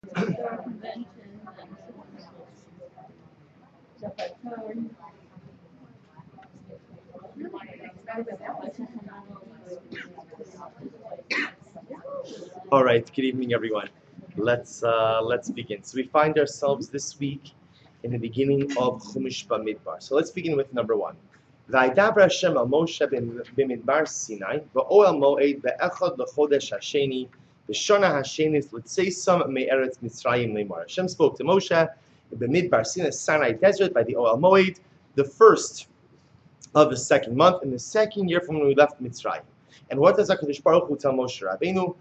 All right. Good evening, everyone. Let's begin. So we find ourselves this week in the beginning of Chumash Bamidbar. So let's begin with number one. V'aydaber Hashem al Moshe b'midbar Sinai v'oel moed be'echad l'chodesh hasheni v'shona hashenis l'tzeisam me'eretz Mitzrayim le'mar. Hashem spoke to Moshe in b'midbar Sinai, Sinai desert, by the Oel Moed, the first of the second month, in the second year from when we left Mitzrayim. And what does HaKadosh Baruch Hu tell Moshe Rabbeinu?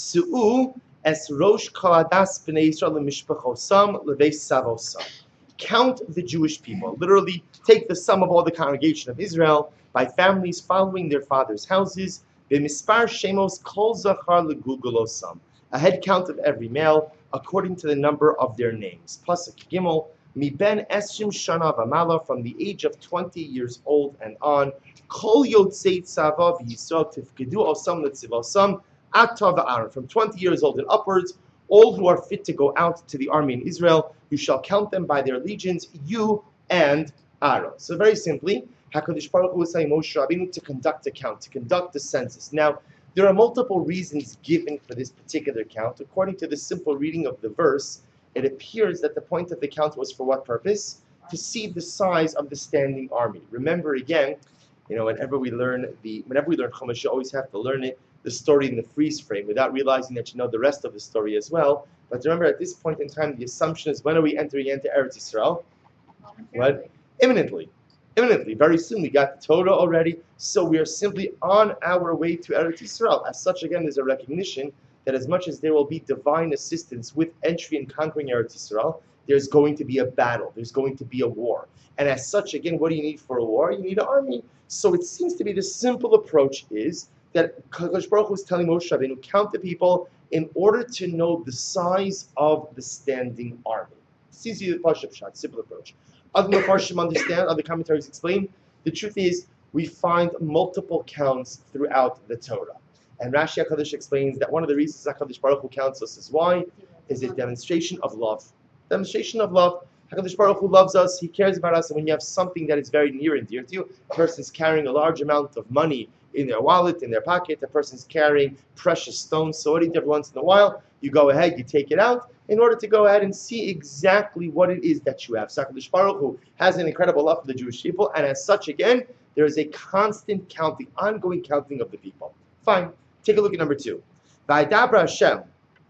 Su'u es rosh kaladas b'nei Yisrael l'mishpachosam l'veis savosam. Count the Jewish people. Literally, take the sum of all the congregation of Israel by families following their fathers' houses. B'mispar shemos kol zachar l'gulgulosam. A head count of every male according to the number of their names. Pasuk Gimel. Mi ben esrim shana v'mala, from the age of 20 years old and on. Kol yotzei tzava v'yisrael tifkedu osam l'tzivosam ata v'aron. From 20 years old and upwards, all who are fit to go out to the army in Israel, you shall count them by their legions, you and Aaron. So very simply, HaKadosh Baruch Hu was saying Moshe Rabbeinu to conduct a count, to conduct the census. Now, there are multiple reasons given for this particular count. According to the simple reading of the verse, it appears that the point of the count was for what purpose? To see the size of the standing army. Remember again, whenever we learn Chumash, you always have to learn it, the story in the freeze frame, without realizing that you know the rest of the story as well. But remember, at this point in time, the assumption is, when are we entering into Eretz Yisrael? What? Imminently. Very soon. We got the Torah already, so we are simply on our way to Eretz Yisrael. As such, again, there's a recognition that as much as there will be divine assistance with entry and conquering Eretz Yisrael, there's going to be a battle. There's going to be a war. And as such, again, what do you need for a war? You need an army. So it seems to be the simple approach is that Kadosh Baruch Hu is telling Moshe Rabbeinu, count the people in order to know the size of the standing army. It's easy to Pashup Shot, simple approach. Other Mefarshim understand, other commentaries explain. The truth is, we find multiple counts throughout the Torah. And Rashi HaKadosh explains that one of the reasons HaKadosh Baruch Hu counts us is why? Is a demonstration of love. Demonstration of love. HaKadosh Baruch Hu loves us. He cares about us. And when you have something that is very near and dear to you, a person's carrying a large amount of money in their wallet, in their pocket, the person's carrying precious stones. So what do you do every once in a while? You go ahead, you take it out in order to go ahead and see exactly what it is that you have. So HaKadosh Baruch Hu has an incredible love for the Jewish people. And as such, again, there is a constant counting, ongoing counting of the people. Fine. Take a look at number two. V'aydaber Hashem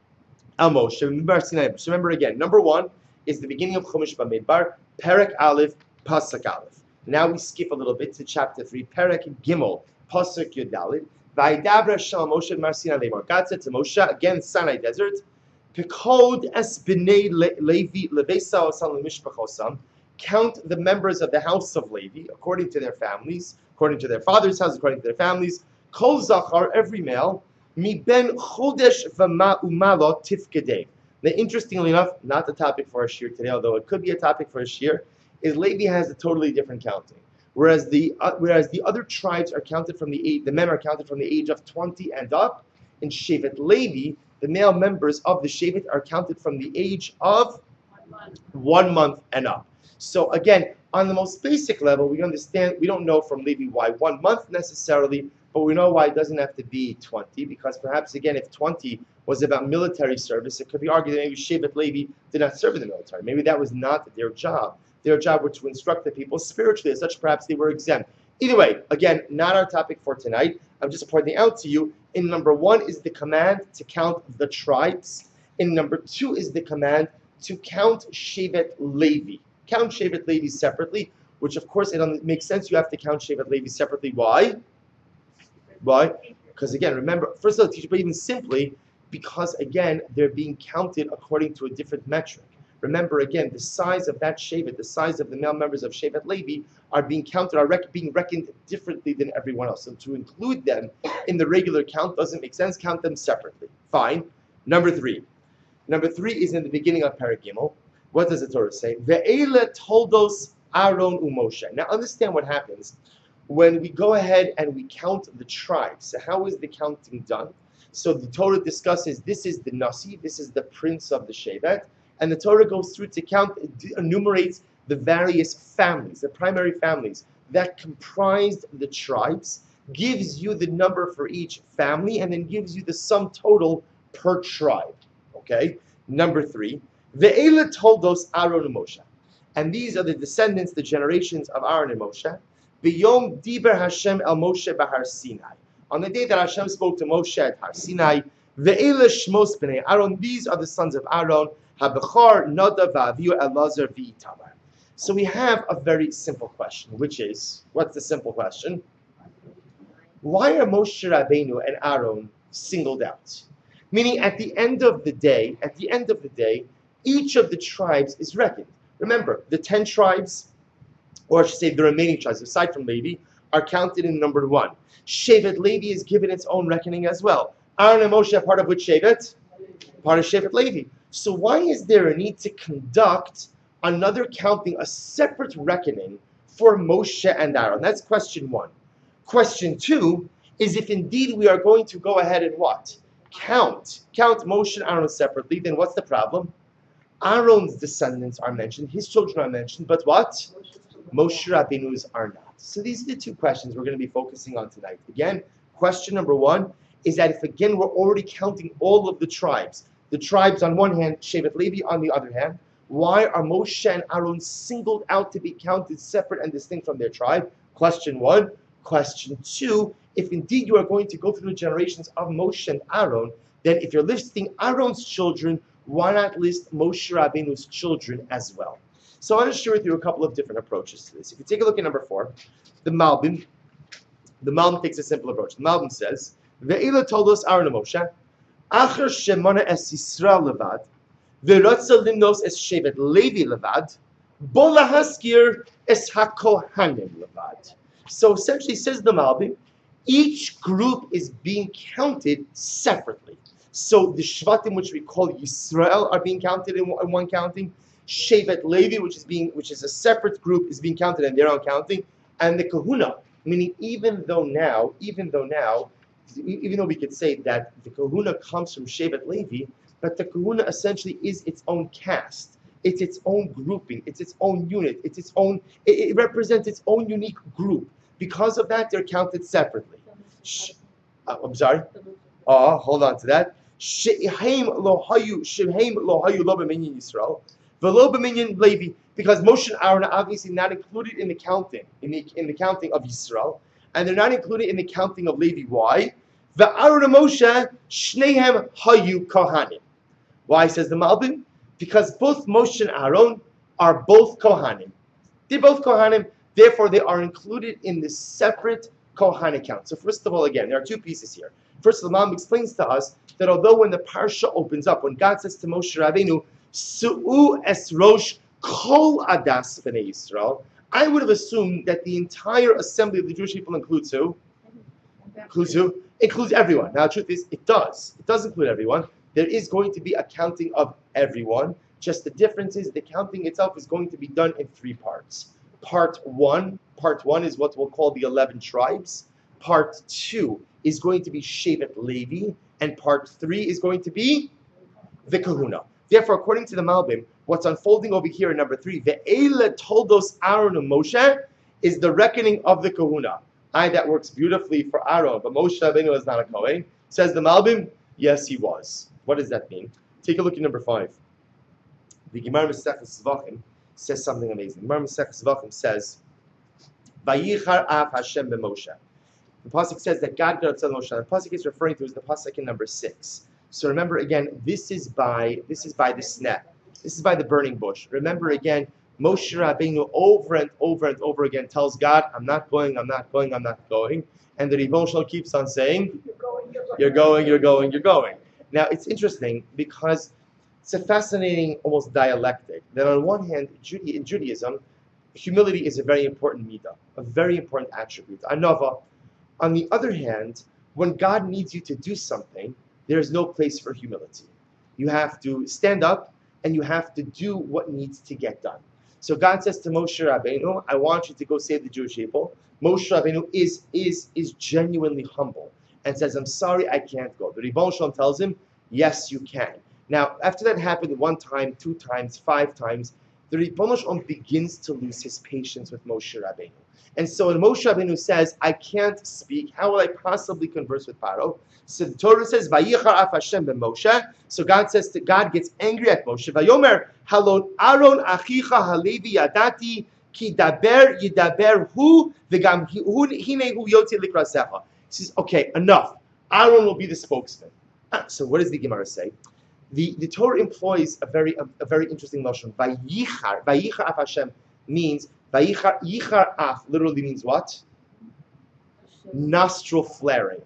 al Moshe b'midbar Sinai. So remember again, number one is the beginning of Chumash Bamidbar, Perek Aleph, Pasuk Aleph. Now we skip a little bit to chapter 3, Perek Gimel, Pasuk Yud Daled. V'aydaber Hashem al Moshe b'midbar Sinai le'mar. God said to Moshe, again, Sinai desert, Pekod es b'nei Levi leveisa osam l'mishpachosam. Count the members of the house of Levi according to their families, according to their father's house, according to their families. Kol zachar, every male, mi ben chodesh v'ma'umalo tifkedei. Now, interestingly enough, not the topic for our shir today, although it could be a topic for a shir, is Levi has a totally different counting. Whereas the other tribes are counted from the age, the men are counted from the age of 20 and up. In Shevet Levi, the male members of the Shevet are counted from the age of 1 month and up. So again, on the most basic level, we don't know from Levi why 1 month necessarily, but we know why it doesn't have to be 20, because perhaps, again, if 20 was about military service, it could be argued that maybe Shevet Levi did not serve in the military. Maybe that was not their job. Their job was to instruct the people spiritually. As such, perhaps they were exempt. Either way, again, not our topic for tonight. I'm just pointing out to you, in number one is the command to count the tribes. In number two is the command to count Shevet Levi. Count Shevet Levi separately, which, of course, it makes sense you have to count Shevet Levi separately. Why? Why? Because again, remember, first of all, teach, but even simply because, again, they're being counted according to a different metric. Remember, again, the size of that Shevet, the size of the male members of Shevet Levi are being counted, being reckoned differently than everyone else. So to include them in the regular count doesn't make sense. Count them separately. Fine. Number three. Number three is in the beginning of Perek Gimel. What does the Torah say? Ve'ele toldos Aaron u'Moshe. Now understand what happens when we go ahead and we count the tribes. So how is the counting done? So the Torah discusses this is the Nasi, this is the prince of the Shevet, and the Torah goes through to count, enumerates the various families, the primary families that comprised the tribes, gives you the number for each family, and then gives you the sum total per tribe. Okay? Number 3, Ve'ela toldos Aaron and Moshe. And these are the descendants, the generations of Aaron and Moshe. V'yom diber Hashem el Moshe b'Har Sinai. On the day that Hashem spoke to Moshe at Har Sinai, Ve'ela shmos b'nei Aaron, these are the sons of Aaron, HaBechar, Nadav, V'avihu, Elazar, V'itamar. So we have a very simple question, which is, what's the simple question? Why are Moshe Rabbeinu and Aaron singled out? Meaning at the end of the day, each of the tribes is reckoned. Remember, the 10 tribes, or I should say the remaining tribes, aside from Levi, are counted in number 1. Shevet Levi is given its own reckoning as well. Aaron and Moshe are part of which Shevet? Part of Shevet Levi. So why is there a need to conduct another counting, a separate reckoning for Moshe and Aaron? That's question 1. Question 2 is if indeed we are going to go ahead and what? Count Moshe and Aaron separately, then what's the problem? Aaron's descendants are mentioned, his children are mentioned, but what? Moshe Rabbeinu's are not. So these are the 2 questions we're going to be focusing on tonight. Again, question number 1 is that if again we're already counting all of the tribes on one hand, Shevet Levi on the other hand, why are Moshe and Aaron singled out to be counted separate and distinct from their tribe? Question 1. Question 2, if indeed you are going to go through the generations of Moshe and Aaron, then if you're listing Aaron's children, why not list Moshe Rabbeinu's children as well? So I want to share with you a couple of different approaches to this. If you take a look at number 4, the Malbim takes a simple approach. The Malbim says, Ve'ila told us Aaron and Moshe, Acher shemana es Yisrael levad, ve'rotza limnos es Shevet Levi levad, bo lahaskir es hakohanim levad. So essentially, says the Malbim, each group is being counted separately. So the Shvatim, which we call Yisrael, are being counted in one counting. Shevet Levi, which is a separate group, is being counted in their own counting, and the Kahuna, meaning even though we could say that the Kahuna comes from Shevet Levi, but the Kahuna essentially is its own caste. It's its own grouping. It's its own unit. It represents its own unique group. Because of that, they're counted separately. I'm sorry? Hold on to that. Because Moshe and Aaron are obviously not included in the counting, in the counting of Yisrael, and they're not included in the counting of Levi. Why? Aaron and Moshe, shnehem hayu kohanim. Why, says the Malbim? Because both Moshe and Aaron are both kohanim. They're both kohanim, therefore they are included in the separate kohan account. So first of all, again, there are 2 pieces here. First, the Malbim explains to us that although when the parsha opens up, when God says to Moshe Rabbeinu, Su'u es rosh kol adas b'nei Yisrael, I would have assumed that the entire assembly of the Jewish people includes who? Includes who? Includes everyone. Now, the truth is, it does. It does include everyone. There is going to be a counting of everyone. Just the difference is the counting itself is going to be done in 3 parts. Part one is what we'll call the 11 tribes. Part 2 is going to be Shevet Levi, and part 3 is going to be the Kahuna. Therefore, according to the Malbim, what's unfolding over here in number 3, Ve'ela toldos Aaron and Moshe, is the reckoning of the Kahuna. That works beautifully for Aaron, but Moshe Rabbeinu is not a Kohen. Says the Malbim, yes, he was. What does that mean? Take a look at number 5. The Gemara Maseches Zvachim says something amazing. Gemara Maseches Zvachim says, Vayichar av Hashem b'Moshe. The pasuk says that God got upset with Moshe. The pasuk is referring to is the pasuk in number 6. So remember again, this is by the sneh. This is by the burning bush. Remember again, Moshe Rabbeinu over and over and over again tells God, I'm not going, I'm not going, I'm not going. And the Ribbono Shel Olam keeps on saying, you're going, you're going, you're going. Now it's interesting because it's a fascinating almost dialectic. That on one hand, in Judaism, humility is a very important midah, a very important attribute, anava. On the other hand, when God needs you to do something, there is no place for humility. You have to stand up and you have to do what needs to get done. So God says to Moshe Rabbeinu, I want you to go save the Jewish people. Moshe Rabbeinu is genuinely humble. and says, I'm sorry, I can't go. The Ribono Shel Olam tells him, yes, you can. Now, after that happened 1 time, 2 times, 5 times, the Ribono Shel Olam begins to lose his patience with Moshe Rabbeinu. And so when Moshe Rabbeinu says, I can't speak, how will I possibly converse with Paro? So the Torah says, Vayichar af Hashem ben Moshe. So God gets angry at Moshe. Vayomer, halon Aaron achicha halevi yadati ki daber yidaber hu v'gam hine hu yotzi likrasecha. He says, okay, enough. Aaron will be the spokesman. So what does the Gemara say? The Torah employs a very interesting notion. Vayichar af Hashem means yichar af literally means what? Nostril flaring,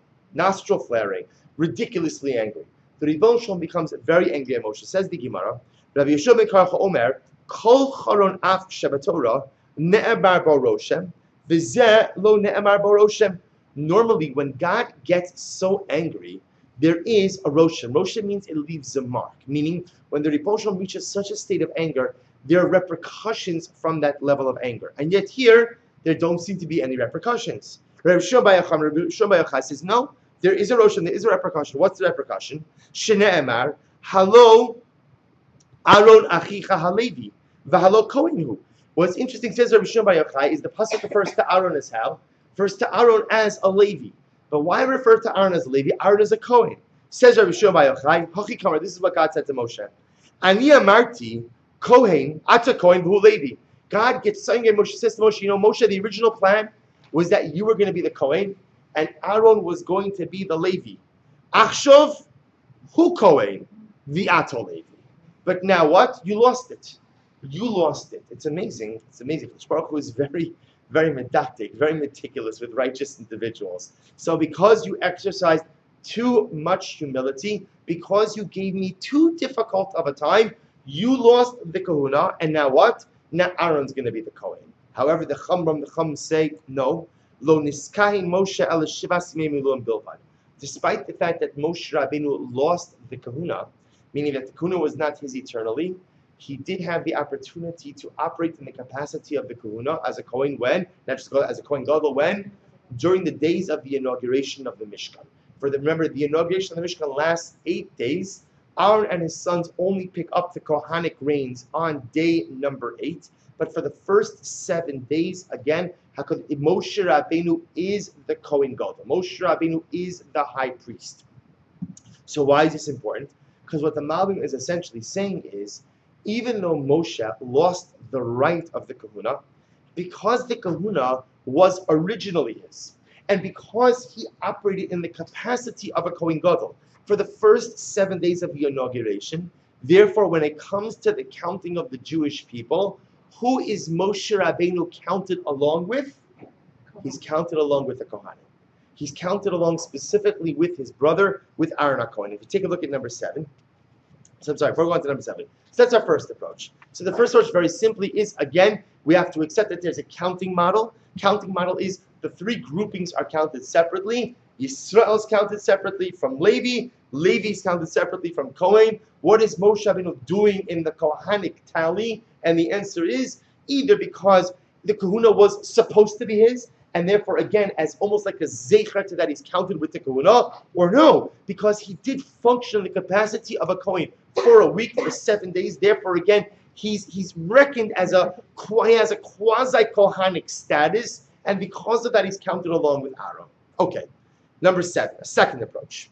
ridiculously angry. The Ribono Shel Olam becomes very angry at Moshe. Says the Gemara, Rabbi Yeshua ben Karcha Omer, Kol charon af shebatorah ne'emar bo roshem, v'zeh lo ne'emar bo roshem. Normally, when God gets so angry, there is a roshem. Roshem means it leaves a mark, meaning when the Ribono Shel Olam reaches such a state of anger, there are repercussions from that level of anger. And yet here, there don't seem to be any repercussions. Rabbi Shimon bar Yochai says, no, there is a roshem, there is a repercussion. What's the repercussion? Shene'emar, halo Aaron achicha halevi, v'halo kohenhu. What's interesting, says Rabbi Shimon bar Yochai, is the pasuk refers to Aaron as how? Refers to Aaron as a Levi. But why refer to Aaron as a Levi? Aaron is a Kohen. Says Rabbi Shimon bar Yochai, Hachi Kamar, this is what God said to Moshe. Ani amarti Kohen, ata Kohen v'hu Levi. God gets angry at Moshe, says to Moshe, Moshe, the original plan was that you were going to be the Kohen, and Aaron was going to be the Levi. Achshov, hu Kohen, v'ato Levi. But now what? You lost it. It's amazing. Baruch Hu is very, very medactic, very meticulous with righteous individuals. So because you exercised too much humility, because you gave me too difficult of a time, you lost the kahuna, and now what? Now Aaron's going to be the Kohen. However, the Chum say, no. Lo niskahin Moshe el shivas miluim bilvad. Despite the fact that Moshe Rabbeinu lost the kahuna, meaning that the kahuna was not his eternally, he did have the opportunity to operate in the capacity of the kahuna as a Kohen when, not just as a Kohen Gadol when, during the days of the inauguration of the Mishkan. Remember, the inauguration of the Mishkan lasts 8 days. Aaron and his sons only pick up the Kohanic reins on day number 8. But for the first 7 days, again, Moshe Rabbeinu is the Kohen Gadol. Moshe Rabbeinu is the high priest. So why is this important? Because what the Malbim is essentially saying is, even though Moshe lost the right of the kahuna, because the kahuna was originally his, and because he operated in the capacity of a Kohen Gadol for the first 7 days of the inauguration, therefore, when it comes to the counting of the Jewish people, who is Moshe Rabbeinu counted along with? He's counted along with the Kohanim. He's counted along specifically with his brother, with Aaron HaKohen. If you take a look at number 7, before we go on to number 7. So that's our first approach. So the first approach, very simply, is, again, we have to accept that there's a counting model. Counting model is the 3 groupings are counted separately. Yisrael is counted separately from Levi. Levi is counted separately from Kohen. What is Moshe Rabbeinu doing in the Kohanic tally? And the answer is either because the kahuna was supposed to be his, and therefore, again, as almost like a zecher to that, he's counted with the kahuna, or no, because he did function in the capacity of a Kohen for a week, for 7 days. Therefore, again, he's reckoned as he has a quasi-Kohanic status, and because of that, he's counted along with Aaron. Okay, number 7, a second approach.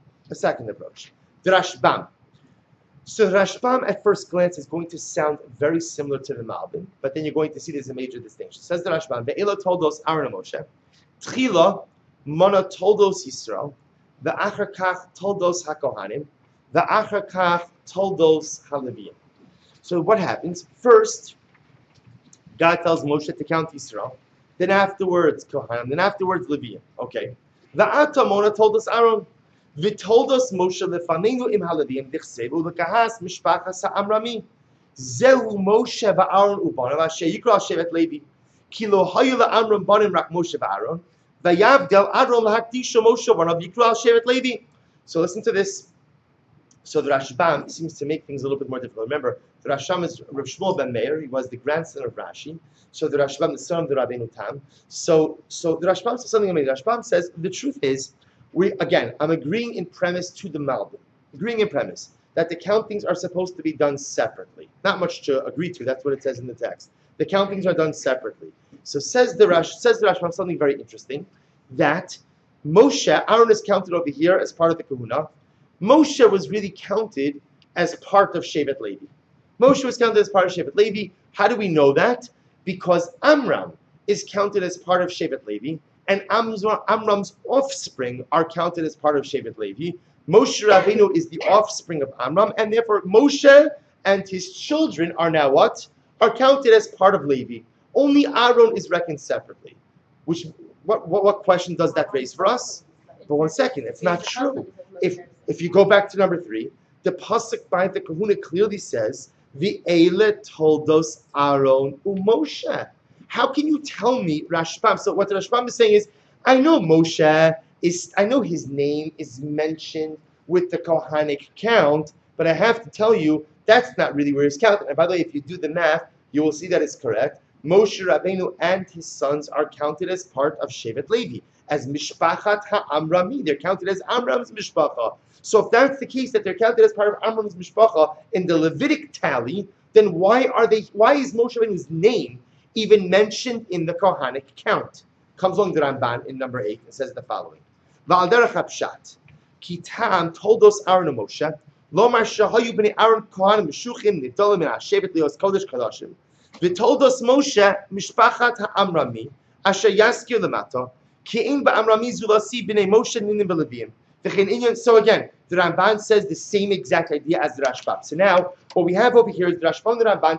The Rashbam. So the Rashbam at first glance is going to sound very similar to the Malbim, but then you're going to see there's a major distinction. Says the Rashbam, Ve'ela toldos Aaron and Moshe, Tchila Mona toldos Yisrael, Ve'achar kach toldos HaKohanim, Ve'achar kach toldos HaLeviyim. So what happens? First, God tells Moshe to count Yisrael, then afterwards Kohanim, then afterwards Leviyim. Okay. Ve'ata Mona toldos Aaron, V'toldos Moshe lefanenu im haLeviyim dichsevu lekahas mishpachas ha'amrami. Zehu Moshe va'Aaron u'banav asher yikra shevet Levi. Ki lo hayu la'amram banim rak Moshe va'Aaron. Vayavdel Aaron lahakdisha Moshe v'anav yikra shevet Levi. So listen to this. So the Rashbam seems to make things a little bit more difficult. Remember, the Rashbam is Rav Shmuel ben Meir. He was the grandson of Rashi. So the Rashbam, the son of the Rabbeinu Tam. So the Rashbam says something amazing. The Rashbam says the truth is, I'm agreeing in premise to the Malbim. Agreeing in premise that the countings are supposed to be done separately. Not much to agree to. That's what it says in the text. The countings are done separately. So says the Rashbam something very interesting, that Moshe, Aaron is counted over here as part of the Kahuna. Moshe was really counted as part of Shevet Levi. Moshe was counted as part of Shevet Levi. How do we know that? Because Amram is counted as part of Shevet Levi, and Amram's offspring are counted as part of Shevet Levi. Moshe Rabbeinu is the offspring of Amram, and therefore Moshe and his children are now what? Are counted as part of Levi. Only Aaron is reckoned separately. What question does that raise for us? But 1 second, it's not true. If you go back to number 3, the pasuk by the Kahuna clearly says, "V'ele toldos Aaron u'Moshe." How can you tell me Rashbam? So what the Rashbam is saying is, I know his name is mentioned with the Kohanic count, but I have to tell you that's not really where he's counted. And by the way, if you do the math, you will see that it's correct. Moshe Rabbeinu and his sons are counted as part of Shevet Levi, as Mishpachat HaAmrami. They're counted as Amram's Mishpacha. So if that's the case, that they're counted as part of Amram's Mishpacha in the Levitic tally, then why is Moshe Rabbeinu's name even mentioned in the Kohanic count? Comes along the Ramban in number 8 and says the following. V'al derech hapshat, ki ta'am toldos Aaron and Moshe, lomar shahayu b'nei Aaron kohanim meshuchim nidolim min hashevet lios kodesh kadashim, v'toldos Moshe mishpachat ha'amrami, asher yaskir lemata, ki in ba'amrami zulasi b'nei Moshe ninim v'levim. So again, the Ramban says the same exact idea as the Rashbam. So now, what we have over here is the Rashbam and the Ramban.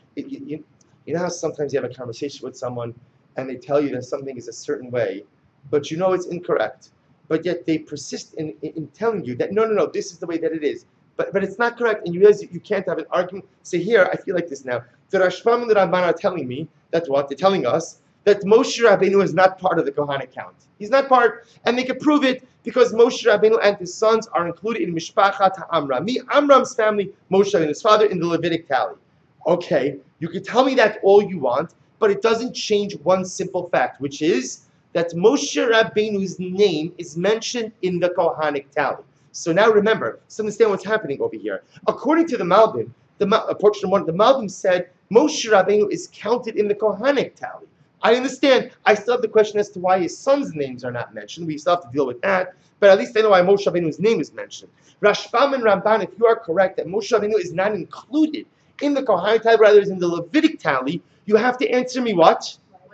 You know how sometimes you have a conversation with someone and they tell you that something is a certain way, but you know it's incorrect, but yet they persist in telling you that no, this is the way that it is, but it's not correct, and you realize you can't have an argument. Say, here, I feel like this now. The Rashbam and the Ramban are telling me that what? They're telling us that Moshe Rabbeinu is not part of the Kohanic count. He's not part, and they can prove it because Moshe Rabbeinu and his sons are included in Mishpachat HaAmram. Amram's family, Moshe Rabbeinu's father, in the Levitic tally. Okay, you can tell me that all you want, but it doesn't change one simple fact, which is that Moshe Rabbeinu's name is mentioned in the Kohanic tally. So now remember, let's understand what's happening over here. According to the Malbim, portion 1, the Malbim said Moshe Rabbeinu is counted in the Kohanic tally. I understand. I still have the question as to why his sons' names are not mentioned. We still have to deal with that. But at least I know why Moshe Rabbeinu's name is mentioned. Rashbam and Ramban, if you are correct that Moshe Rabbeinu is not included in the Kohanic tally, rather is in the Levitic tally, you have to answer me what?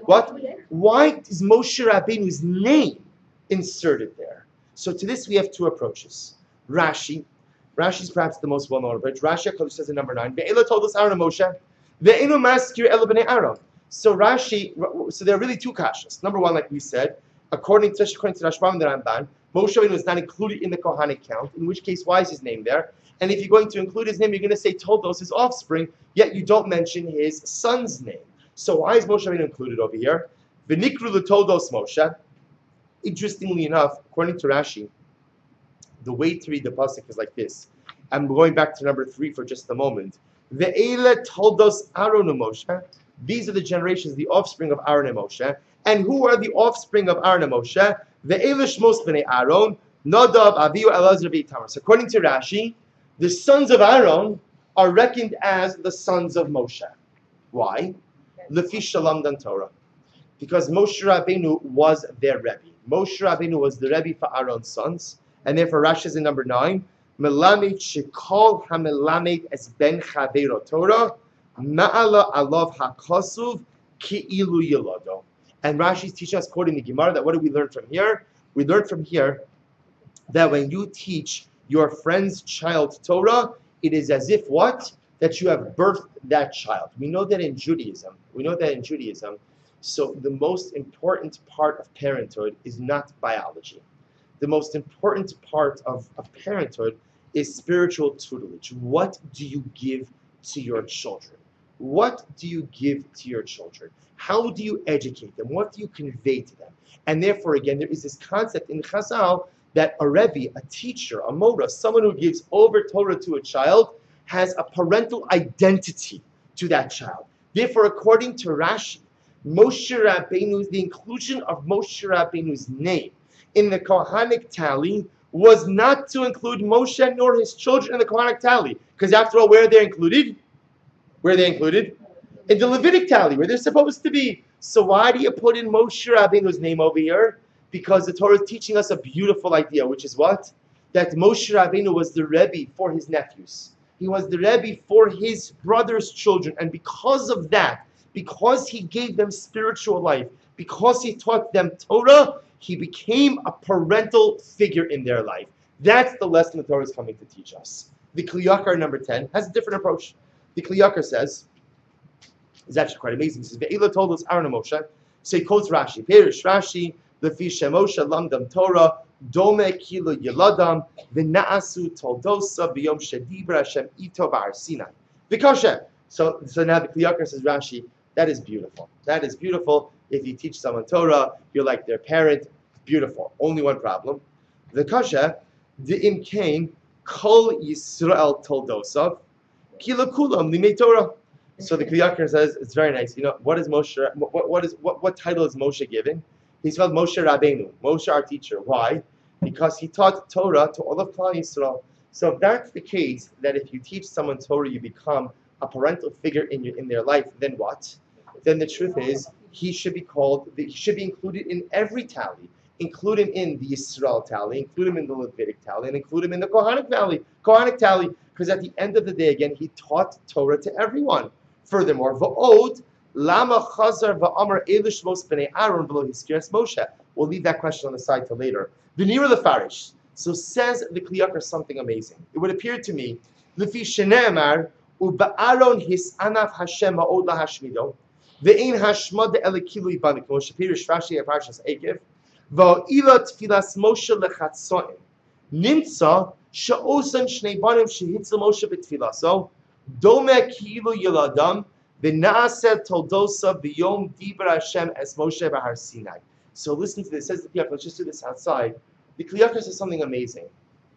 Why is Moshe Rabbeinu's name inserted there? So to this we have 2 approaches. Rashi is perhaps the most well-known approach. Rashi HaKodesh says in number 9, Ve'ela told us Aaron and Moshe, Ve'enu maskir ela b'nei Aaron. So there are really 2 kashas. Number 1, like we said, according to Rashbam and the Ramban, Moshe Rabbeinu is not included in the Kohanic count, in which case, why is his name there? And if you're going to include his name, you're going to say Toldos, his offspring, yet you don't mention his son's name. So why is Moshe Rabbeinu included over here? V'nikru l'Toldos Moshe. Interestingly enough, according to Rashi, the way to read the pasuk is like this. I'm going back to number 3 for just a moment. Ve'ele Toldos Aaron and Moshe. These are the generations, the offspring of Aaron and Moshe. And who are the offspring of Aaron and Moshe? Ve'ele Shmos b'nei Aaron, Nadav, Avihu, Elazar, v'Itamar. So according to Rashi, the sons of Aaron are reckoned as the sons of Moshe. Why? Lefi Shalom Dan Torah. Because Moshe Rabbeinu was their Rebbe. Moshe Rabbeinu was the Rebbe for Aaron's sons. And therefore Rashi says in number 9, Melamed Shekol HaMelamed Es Ben Chaveiro Torah, Ma'ala Alav HaKosuv Ki'ilu Yelado. And Rashi's teaching us, quoting the Gemara, that what do we learn from here? We learn from here that when you teach your friend's child Torah, it is as if what? That you have birthed that child. We know that in Judaism. So the most important part of parenthood is not biology. The most important part of parenthood is spiritual tutelage. What do you give to your children? What do you give to your children? How do you educate them? What do you convey to them? And therefore, again, there is this concept in Chazal that a Rebbe, a teacher, a Mora, someone who gives over Torah to a child, has a parental identity to that child. Therefore, according to Rashi, the inclusion of Moshe Rabbeinu's name in the Kohanic tally was not to include Moshe nor his children in the Kohanic tally. Because after all, where are they included? Where are they included? In the Levitic tally, where they're supposed to be. So why do you put in Moshe Rabbeinu's name over here? Because the Torah is teaching us a beautiful idea, which is what? That Moshe Rabbeinu was the Rebbe for his nephews. He was the Rebbe for his brother's children. And because of that, because he gave them spiritual life, because he taught them Torah, he became a parental figure in their life. That's the lesson the Torah is coming to teach us. The Kli Yakar number 10 has a different approach. The Kli Yakar says, it's actually quite amazing. He says, Ve'ila told us Aaron and Moshe. So he quotes Rashi. Perish Rashi, Lefi Shemoshe lamdam Torah, Dome kilo yeladam, v'na'asu toldosa b'yom shedibra Hashem ito ba'ar Sinai. V'kashem. So now the Kli Yakar says, Rashi, that is beautiful. That is beautiful. If you teach someone Torah, you're like their parent. Beautiful. Only one problem. The kasha, the imkain, kol Yisrael toldosav, kilo kulam limei Torah. So the Kli Yakar says, it's very nice. You know, what is Moshe? What title is Moshe given? He's called Moshe Rabbeinu, Moshe our teacher. Why? Because he taught Torah to all of Klal Yisrael. So if that's the case, that if you teach someone Torah, you become a parental figure in their life, then what? Then the truth is, he should be included in every tally. Include him in the Yisrael tally, include him in the Levitic tally, and include him in the Kohanic tally. Because at the end of the day, again, he taught Torah to everyone. Furthermore, va'od lama chazar va'amar elish mos b'nei Aaron v'lo hiskiras Moshe. We'll leave that question on the side till later. V'nira lefarish. So says the Kli Yakar something amazing. It would appear to me, lefi shene'emar u'ba'aron his anaf Hashem ha'od lahashmido ve'ein hashmad elikilu ibanik Moshe pirish Rashi parshas Ekev va'ila tfilas Moshe lechatzoim nimtza she'osan shnei banim shehitzel Moshe b'tfilaso Dome kilu yeladam v'na'aseh toldosa b'yom dibra Hashem es Moshe b'har Sinai. So listen to this. It says the Kli Yakar. Let's just do this outside. The Kli Yakar says something amazing.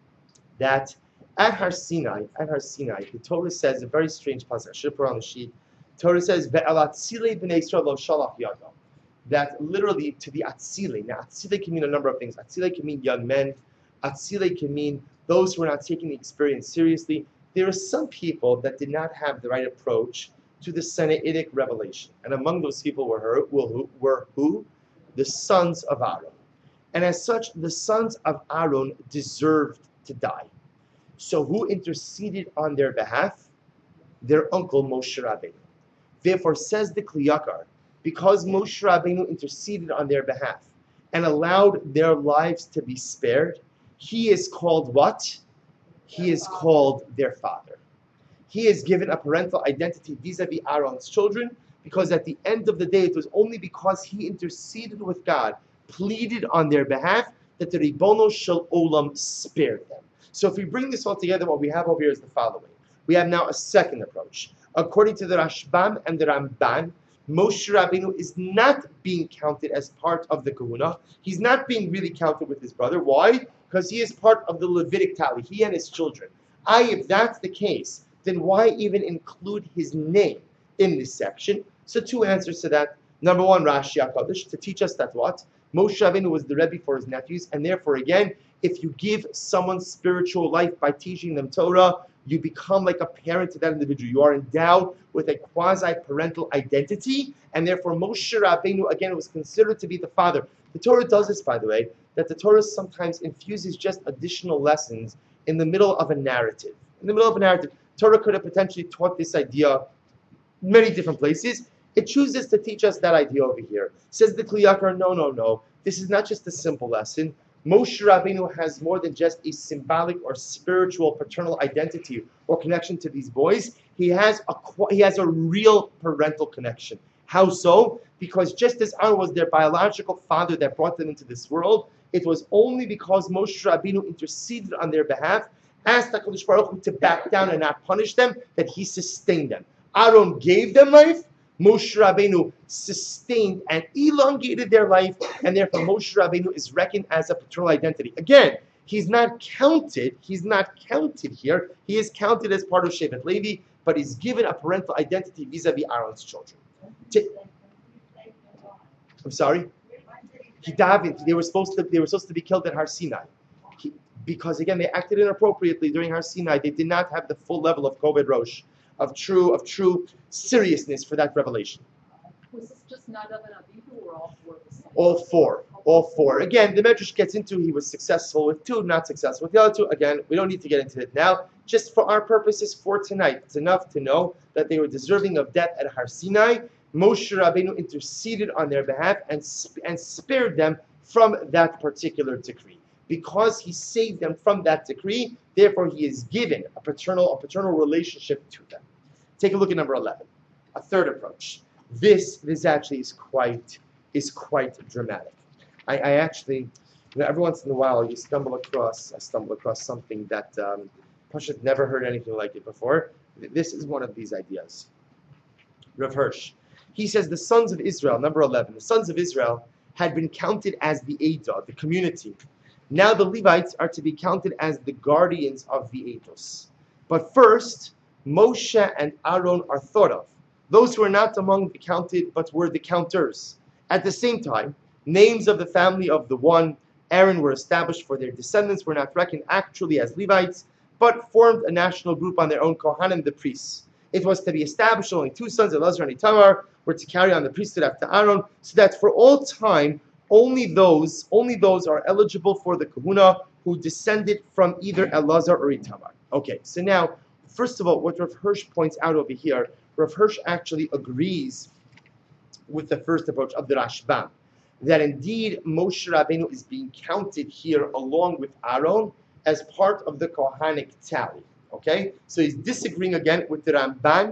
That at Har Sinai, the Torah says a very strange passage. I should put it on the sheet. Torah says ve'alatzilei b'nei Yisrael lo shalach yadam. That literally to the atzilei. Now atzilei can mean a number of things. Atzilei can mean young men. Atzilei can mean those who are not taking the experience seriously. There are some people that did not have the right approach to the Sinaitic revelation. And among those people were who? The sons of Aaron. And as such, the sons of Aaron deserved to die. So who interceded on their behalf? Their uncle Moshe Rabbeinu. Therefore, says the Kli Yakar, because Moshe Rabbeinu interceded on their behalf and allowed their lives to be spared, he is called what? He is called their father. He is given a parental identity vis-a-vis Aaron's children, because at the end of the day, it was only because he interceded with God, pleaded on their behalf, that the Ribono Shel Olam spared them. So if we bring this all together, what we have over here is the following. We have now a second approach. According to the Rashbam and the Ramban, Moshe Rabbeinu is not being counted as part of the Kahuna. He's not being really counted with his brother. Why? Because he is part of the Levitic tally, he and his children. If that's the case, then why even include his name in this section? So two answers to that. Number one, Rashi HaKadosh, to teach us that what? Moshe Rabbeinu was the Rebbe for his nephews, and therefore again, if you give someone spiritual life by teaching them Torah, you become like a parent to that individual. You are endowed with a quasi-parental identity, and therefore Moshe Rabbeinu, again, was considered to be the father. The Torah does this, by the way, that the Torah sometimes infuses just additional lessons in the middle of a narrative. In the middle of a narrative, Torah could have potentially taught this idea many different places. It chooses to teach us that idea over here. Says the Kli Yakar, no. This is not just a simple lesson. Moshe Rabbeinu has more than just a symbolic or spiritual paternal identity or connection to these boys. He has a real parental connection. How so? Because just as Aaron was their biological father that brought them into this world, it was only because Moshe Rabbeinu interceded on their behalf, asked HaKadosh Baruch Hu to back down and not punish them, that he sustained them. Aaron gave them life, Moshe Rabbeinu sustained and elongated their life, and therefore Moshe Rabbeinu is reckoned as a paternal identity. Again, he's not counted here. He is counted as part of Shevet Levi, but he's given a parental identity vis-a-vis Aaron's children. I'm sorry? He davened. They were supposed to be killed at Har Sinai. Because again, they acted inappropriately during Har Sinai. They did not have the full level of Koved Rosh, of true seriousness for that revelation. Was this just Nadav and Abihu, or all four of the same? All four. Again, the Medrash gets into he was successful with two, not successful with the other two. Again, we don't need to get into it now. Just for our purposes for tonight, it's enough to know that they were deserving of death at Har Sinai. Moshe Rabbeinu interceded on their behalf and spared them from that particular decree. Because he saved them from that decree, therefore he is given a paternal relationship to them. Take a look at number 11. A third approach. This actually is quite dramatic. I actually, every once in a while, I stumble across something that Pashat never heard anything like it before. This is one of these ideas. Rav Hirsch, he says the sons of Israel, number 11, the sons of Israel had been counted as the Eidah, the community. Now the Levites are to be counted as the guardians of the Eidos. But first, Moshe and Aaron are thought of. Those who are not among the counted, but were the counters. At the same time, names of the family of the one Aaron were established, for their descendants were not reckoned actually as Levites, but formed a national group on their own, Kohanim, the priests. It was to be established only two sons, Elazar and Itamar, were to carry on the priesthood after Aaron, so that for all time, only those are eligible for the kahuna who descended from either Elazar or Itamar. Okay, so now, first of all, what Rav Hirsch points out over here, Rav Hirsch actually agrees with the first approach of the Rashbam, that indeed Moshe Rabbeinu is being counted here along with Aaron as part of the Kohanic tally. Okay, so he's disagreeing again with the Ramban.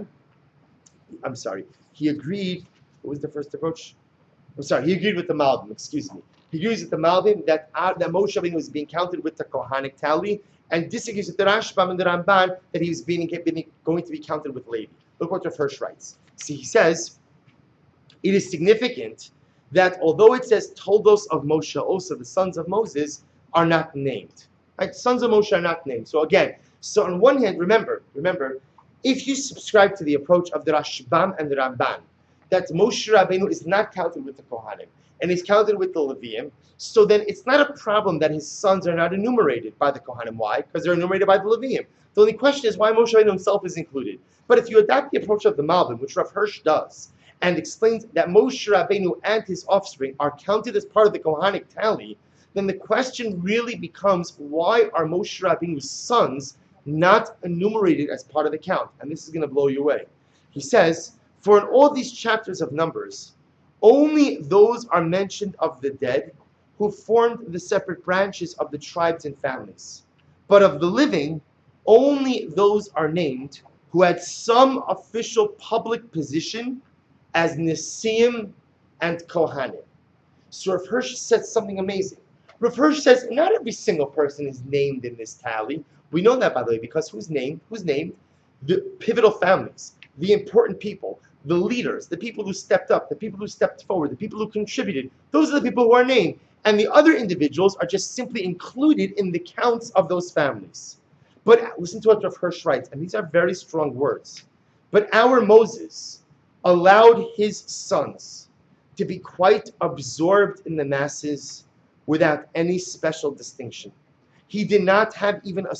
I'm sorry, he agreed. What was the first approach? He agreed with the Malbim. Excuse me. He agrees with the Malbim that Moshe Rabbeinu is being counted with the Kohanic tally, and disagrees with the Rashbam and the Ramban that he was going to be counted with Levi. Look what Rav Hirsch writes. See, he says, it is significant that although it says Toldos of Moshe, also the sons of Moses are not named. Right? Sons of Moshe are not named. So again, on one hand, remember, if you subscribe to the approach of the Rashbam and the Ramban, that Moshe Rabbeinu is not counted with the Kohanim, and is counted with the Leviim, so then it's not a problem that his sons are not enumerated by the Kohanim. Why? Because they're enumerated by the Leviim. The only question is why Moshe Rabbeinu himself is included. But if you adopt the approach of the Malbim, which Rav Hirsch does, and explains that Moshe Rabbeinu and his offspring are counted as part of the Kohanic tally, then the question really becomes, why are Moshe Rabbeinu's sons not enumerated as part of the count? And this is going to blow you away. He says, for in all these chapters of Numbers, only those are mentioned of the dead who formed the separate branches of the tribes and families. But of the living, only those are named who had some official public position as Nesiim and Kohanim. So Rav Hirsch says something amazing. Rav Hirsch says not every single person is named in this tally. We know that, by the way, because who's named? The pivotal families, the important people, the leaders, the people who stepped up, the people who stepped forward, the people who contributed. Those are the people who are named. And the other individuals are just simply included in the counts of those families. But listen to what Rav Hirsch writes, and these are very strong words. But our Moses allowed his sons to be quite absorbed in the masses without any special distinction. He did not have even a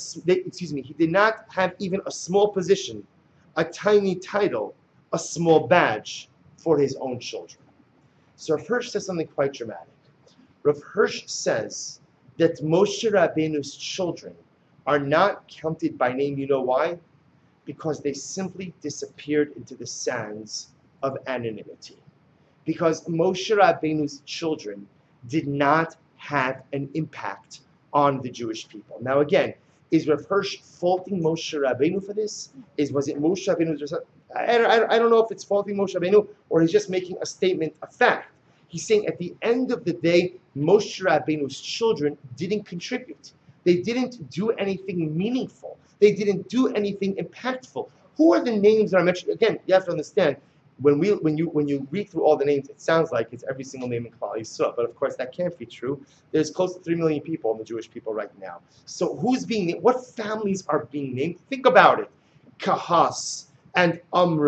small position, a tiny title, a small badge for his own children. So Rav Hirsch says something quite dramatic. Rav Hirsch says that Moshe Rabbeinu's children are not counted by name. You know why? Because they simply disappeared into the sands of anonymity. Because Moshe Rabbeinu's children did not have an impact on the Jewish people. Now again, is Rav Hirsch faulting Moshe Rabbeinu for this? Was it Moshe Rabbeinu's? I don't know if it's faulting Moshe Rabbeinu or he's just making a statement of fact. He's saying at the end of the day, Moshe Rabbeinu's children didn't contribute. They didn't do anything meaningful. They didn't do anything impactful. Who are the names that are mentioned? Again, you have to understand, when you read through all the names, it sounds like it's every single name in Klal Yisrael, but of course that can't be true. There's close to 3 million people in the Jewish people right now. So who's being named? What families are being named? Think about it. Kahas and Amram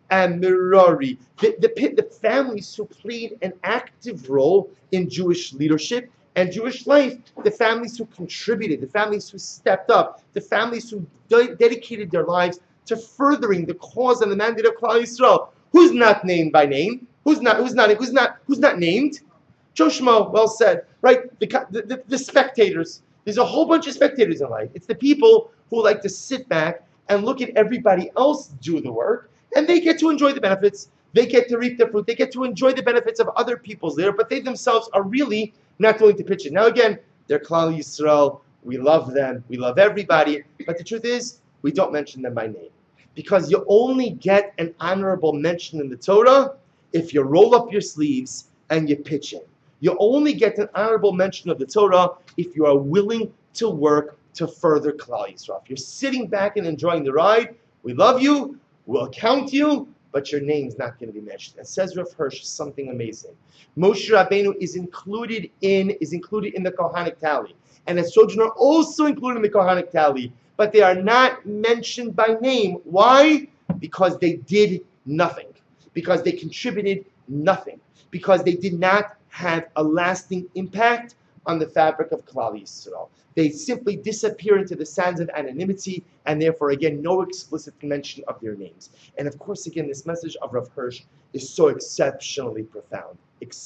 and Merari, the families who played an active role in Jewish leadership and Jewish life, the families who contributed, the families who stepped up, the families who dedicated their lives to furthering the cause and the mandate of Klal Yisrael. Who's not named by name? Who's not named? Joshua, well said, right? The spectators. There's a whole bunch of spectators in life. It's the people who like to sit back and look at everybody else do the work, and they get to enjoy the benefits. They get to reap the fruit. They get to enjoy the benefits of other people's labor, but they themselves are really not willing to pitch it. Now again, they're Klal Yisrael. We love them. We love everybody. But the truth is, we don't mention them by name. Because you only get an honorable mention in the Torah if you roll up your sleeves and you pitch in. You only get an honorable mention of the Torah if you are willing to work to further Klal Yisrael. If you're sitting back and enjoying the ride, we love you, we'll count you, but your name's not going to be mentioned. And says Rav Hirsch something amazing. Moshe Rabbeinu is included in the Kohanic tally. And his children are also included in the Kohanic tally, but they are not mentioned by name. Why? Because they did nothing. Because they contributed nothing. Because they did not have a lasting impact on the fabric of Klal Yisrael. They simply disappear into the sands of anonymity, and therefore, again, no explicit mention of their names. And of course, again, this message of Rav Hirsch is so exceptionally profound,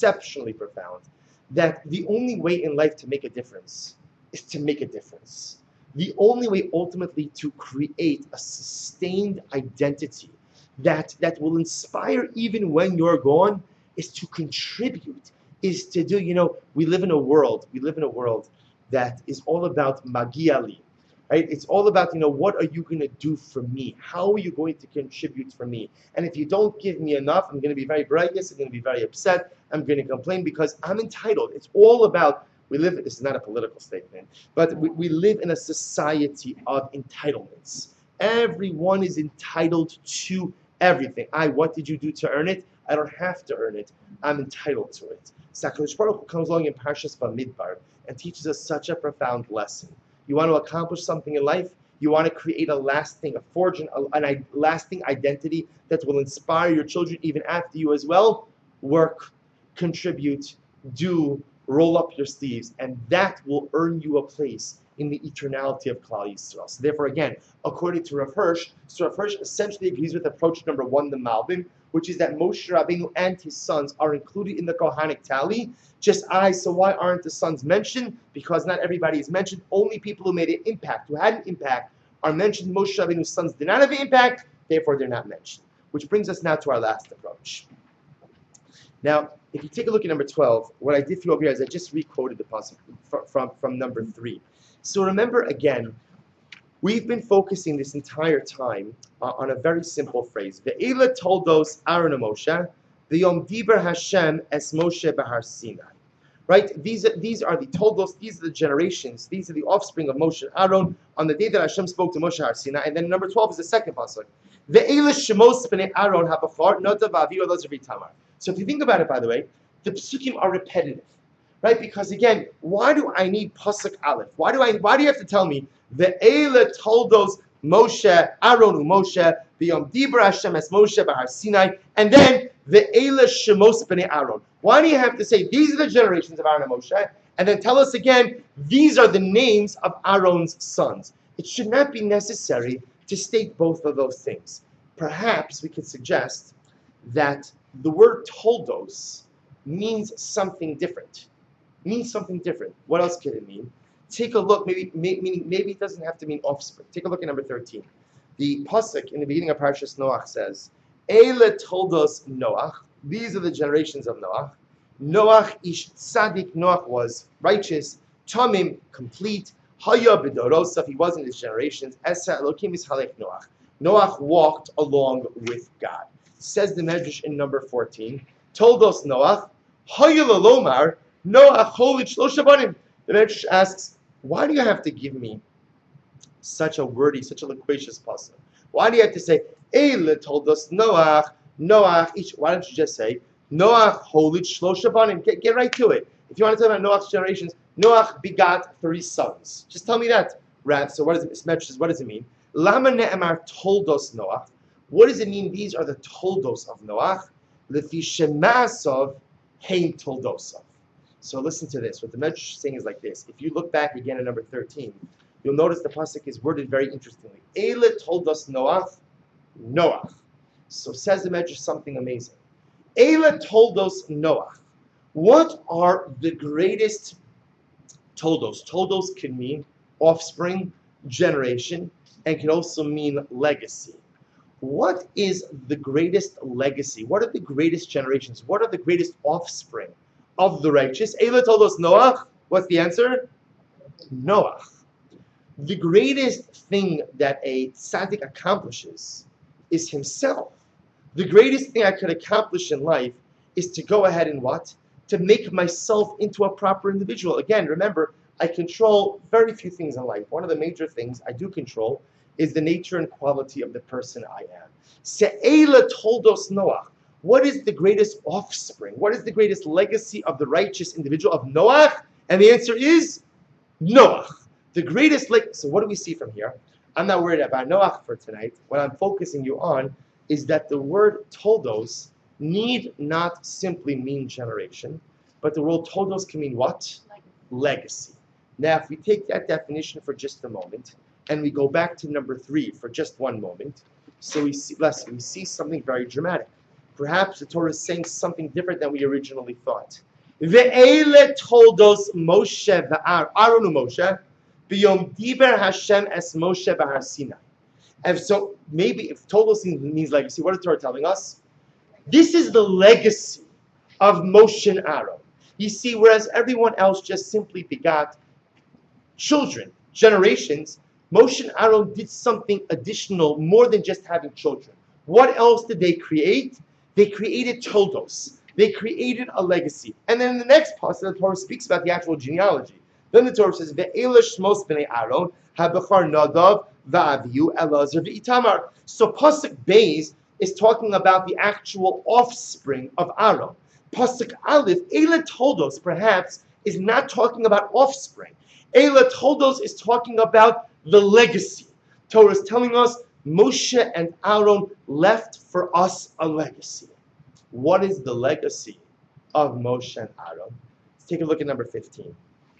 that the only way in life to make a difference is to make a difference. The only way ultimately to create a sustained identity that will inspire even when you're gone is to contribute, is to do, we live in a world that is all about magiali, right? It's all about, what are you going to do for me? How are you going to contribute for me? And if you don't give me enough, I'm going to be very brightness, I'm going to be very upset, I'm going to complain because I'm entitled. It's all about, this is not a political statement, but we live in a society of entitlements. Everyone is entitled to everything. What did you do to earn it? I don't have to earn it. I'm entitled to it. HaKadosh Baruch Hu comes along in Parshas Bamidbar and teaches us such a profound lesson. You want to accomplish something in life? You want to create a lasting identity that will inspire your children even after you as well? Work, contribute, do, roll up your sleeves, and that will earn you a place in the eternality of Klal Yisrael. So therefore, again, according to Rav Hirsch, Rav Hirsch essentially agrees with approach number 1, the Malbim, which is that Moshe Rabbeinu and his sons are included in the Kohanic tally. So why aren't the sons mentioned? Because not everybody is mentioned. Only people who made an impact, who had an impact, are mentioned. Moshe Rabbeinu's sons did not have an impact, therefore they're not mentioned. Which brings us now to our last approach. Now, if you take a look at number 12, what I did for you over here is I just re-quoted the pasuk from number 3. So remember again, we've been focusing this entire time on a very simple phrase. Ve'ela toldos Aaron and Moshe, v'yom diber Hashem es Moshe b'Har Sinai. Right? These are the toldos, these are the generations, these are the offspring of Moshe and Aaron on the day that Hashem spoke to Moshe Har Sinai. And then number 12 is the second pasuk. Ve'ela shemos b'nei Aaron ha'bachar nadav v'avihu elazar Tamar. So if you think about it, by the way, the psukim are repetitive, right? Because again, why do I need pasuk aleph? Why do you have to tell me ve'ela toldos Moshe, Aaron Moshe, v'yom dibra Hashem es Moshe b'Har Sinai, and then ve'ela shemos b'nei Aaron? Why do you have to say these are the generations of Aaron and Moshe, and then tell us again these are the names of Aaron's sons? It should not be necessary to state both of those things. Perhaps we could suggest that the word toldos means something different. What else could it mean? Take a look. Maybe it doesn't have to mean offspring. Take a look at number 13. The pasuk in the beginning of Parashas Noach says, "Eile toldos Noach." These are the generations of Noach. Noach ish tzaddik. Noach was righteous. Tamim, complete. Haya b'dorosav. He was in his generations. Esa Elokim ishalech Noach. Noach walked along with God. Says the Medrash in number 14. Toldos Noach. Haya lomar Noach holit shlosha banim. The Medrash asks, why do you have to give me such a wordy, such a loquacious pasuk? Why do you have to say, Eile toldos Noach, Noach ish? Why don't you just say, Noach holit shlosha banim? Get right to it. If you want to talk about Noach's generations, Noach begot 3 sons. Just tell me that, Rav. So what does it mean? Lama ne'emar toldos Noach? What does it mean? These are the toldos of Noach. Lefi shemasov hein toldosov. So listen to this. What the Medrash is saying is like this. If you look back again at number 13, you'll notice the pasuk is worded very interestingly. Eile toldos Noach, Noach. So says the Medrash something amazing. Eile toldos Noach. What are the greatest toldos? Toldos can mean offspring, generation, and can also mean legacy. What is the greatest legacy? What are the greatest generations? What are the greatest offspring of the righteous? Eila told us Noach. What's the answer? Noach. The greatest thing that a tzaddik accomplishes is himself. The greatest thing I could accomplish in life is to go ahead and what? To make myself into a proper individual. Again, remember, I control very few things in life. One of the major things I do control is the nature and quality of the person I am. Se'ela toldos Noach. What is the greatest offspring? What is the greatest legacy of the righteous individual of Noach? And the answer is Noach. The greatest legacy. So what do we see from here? I'm not worried about Noach for tonight. What I'm focusing you on is that the word toldos need not simply mean generation, but the word toldos can mean what? Legacy. Now, if we take that definition for just a moment, and we go back to number 3 for just one moment, so we see something very dramatic. Perhaps the Torah is saying something different than we originally thought. Ve'ele toldos Moshe v'Aaron Moshe b'yom diber Hashem es Moshe b'Har Sinai. And so maybe if toldos means legacy, what is the Torah telling us? This is the legacy of Moshe and Aaron. You see, whereas everyone else just simply begot children, generations, Moshe and Aaron did something additional, more than just having children. What else did they create? They created toldos. They created a legacy. And then in the next passage, the Torah speaks about the actual genealogy. Then the Torah says, "Ve'ela shmos b'nei Aaron, habechar Nadav, va'avihu Elazar v'itamar." So pasuk Beis is talking about the actual offspring of Aaron. Pasuk Aleph, Eila toldos, perhaps, is not talking about offspring. Eila toldos is talking about the legacy. Torah is telling us Moshe and Aaron left for us a legacy. What is the legacy of Moshe and Aaron? Let's take a look at number 15.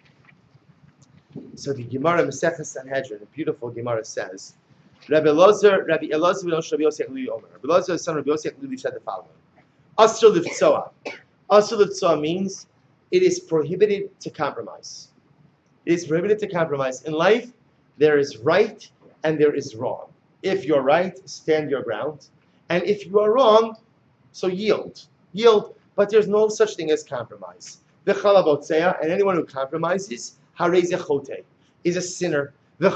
So the Gemara Masechah Sanhedrin, a beautiful Gemara says, Rabbi Elazar ben Yosef Omer. Rabbi Elazar, the son of Rabbi Yosef, said the following: Asr Livtsoa. Asr Livtsoa means it is prohibited to compromise. It is prohibited to compromise. In life, there is right and there is wrong. If you're right, stand your ground. And if you are wrong, so yield. Yield. But there's no such thing as compromise. And anyone who compromises, is a sinner.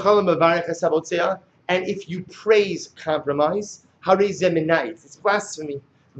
And if you praise compromise, it's blasphemy.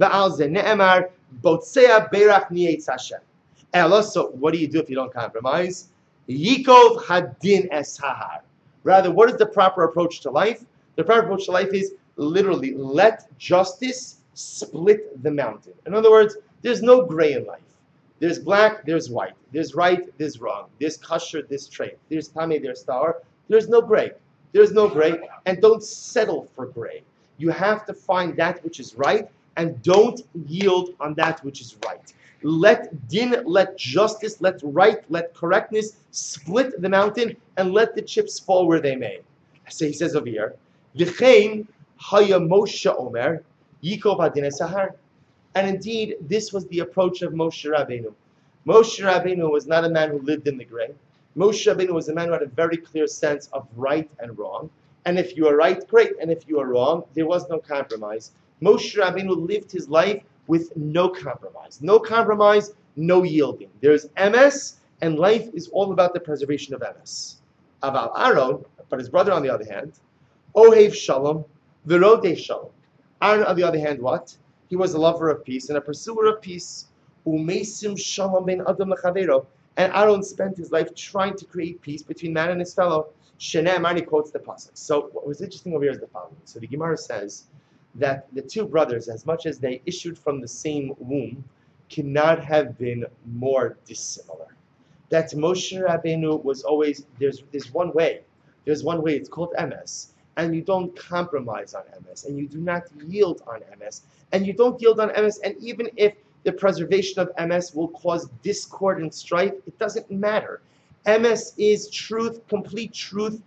And also, what do you do if you don't compromise? Yikov hadin es hahar. Rather, what is the proper approach to life? The proper approach to life is literally let justice split the mountain. In other words, there's no gray in life. There's black, there's white. There's right, there's wrong. There's kosher, there's trait. There's tamei, there's tahor. There's no gray. There's no gray. And don't settle for gray. You have to find that which is right and don't yield on that which is right. Let din, let justice, let right, let correctness split the mountain and let the chips fall where they may. So he says over here, V'chein haya Moshe Omer, Yikov hadin es hahar. And indeed, this was the approach of Moshe Rabbeinu. Moshe Rabbeinu was not a man who lived in the gray. Moshe Rabbeinu was a man who had a very clear sense of right and wrong. And if you are right, great. And if you are wrong, there was no compromise. Moshe Rabbeinu lived his life with no compromise. No compromise, no yielding. There's emes, and life is all about the preservation of emes. Aval Aaron, but his brother on the other hand, Ohev Shalom, V'rodei Shalom. Aaron on the other hand, what? He was a lover of peace and a pursuer of peace. Umesim Shalom ben Adam lechavero. And Aaron spent his life trying to create peace between man and his fellow. Sheneh Marni quotes the pasuk. So what was interesting over here is the following. So the Gemara says that the two brothers, as much as they issued from the same womb, cannot have been more dissimilar. That Moshe Rabbeinu was always, there's one way. There's one way, it's called emes. and you don't compromise on emes, and you do not yield on emes, and you don't yield on emes, and even if the preservation of emes will cause discord and strife, it doesn't matter. Emes is truth, complete truth,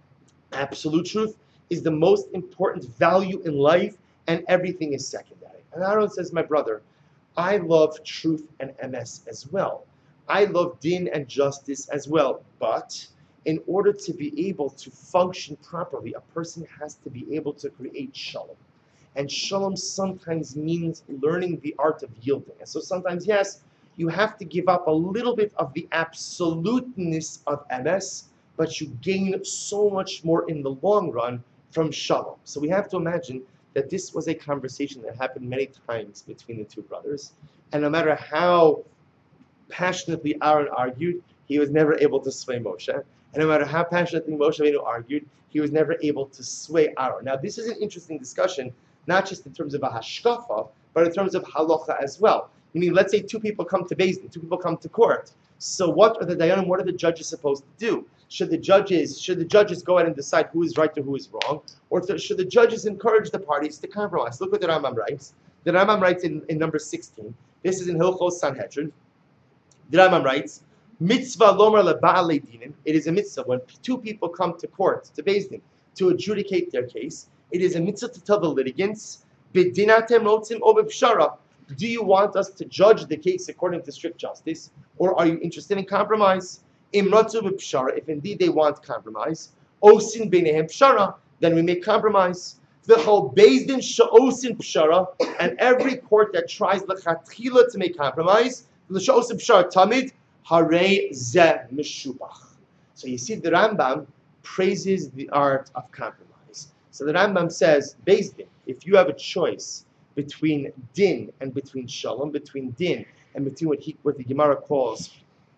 absolute truth is the most important value in life, and everything is secondary. And Aaron says, my brother, I love truth and emes as well. I love din and justice as well. But in order to be able to function properly, a person has to be able to create shalom. And shalom sometimes means learning the art of yielding. And so sometimes, yes, you have to give up a little bit of the absoluteness of emes, but you gain so much more in the long run from shalom. So we have to imagine that this was a conversation that happened many times between the two brothers. And no matter how passionately Aaron argued, he was never able to sway Moshe. And no matter how passionately Moshe Rabbeinu argued, he was never able to sway Aaron. Now, this is an interesting discussion, not just in terms of a hashkafa, but in terms of halacha as well. Meaning, let's say two people come to Beis Din, two people come to court. So what are the dayanim, what are the judges supposed to do? Should the judges go ahead and decide who is right or who is wrong? Or should the judges encourage the parties to compromise? Look what the Rambam writes. The Rambam writes in number 16. This is in Hilchos Sanhedrin. The Rambam writes, Mitzvah lomar leba'alei dinim. It is a mitzvah when two people come to court, to Beis Din, to adjudicate their case. It is a mitzvah to tell the litigants, B'dinatem rotzim o b'pshara. Do you want us to judge the case according to strict justice, or are you interested in compromise? Imratzu b'pshara. If indeed they want compromise, osin b'nehem pshara, then we make compromise. V'chol Beis Din she'osin pshara, and every court that tries lechatchila to make compromise, l'she'osin pshara tamid, harei zeh meshubach. So you see, the Rambam praises the art of compromise. So the Rambam says, Beis Din, if you have a choice between din and between shalom, between din and between what the Gemara calls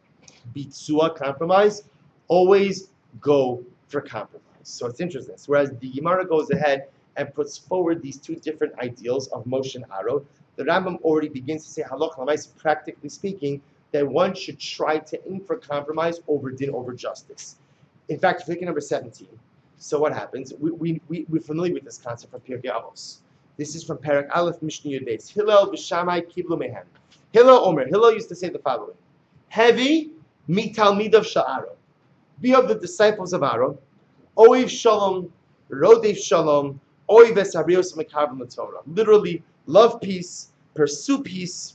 bitzua, compromise, always go for compromise. So it's interesting. Whereas the Gemara goes ahead and puts forward these two different ideals of Moshe and Aaron, the Rambam already begins to say, halach l'mais, practically speaking, that one should try to aim for compromise over din, over justice. In fact, if you look at number 17, so what happens? We're familiar with this concept from Pirkei Avos. This is from Perek Aleph Mishnah Yud Beis. Hillel v'Shammai kiblu mehem. Hillel used to say the following: Heavy mitalmidav sha'aron. Be of the disciples of Aaron. Oiv shalom, rodef shalom, oiv esarios mekavim l'Torah. Literally, love peace, pursue peace,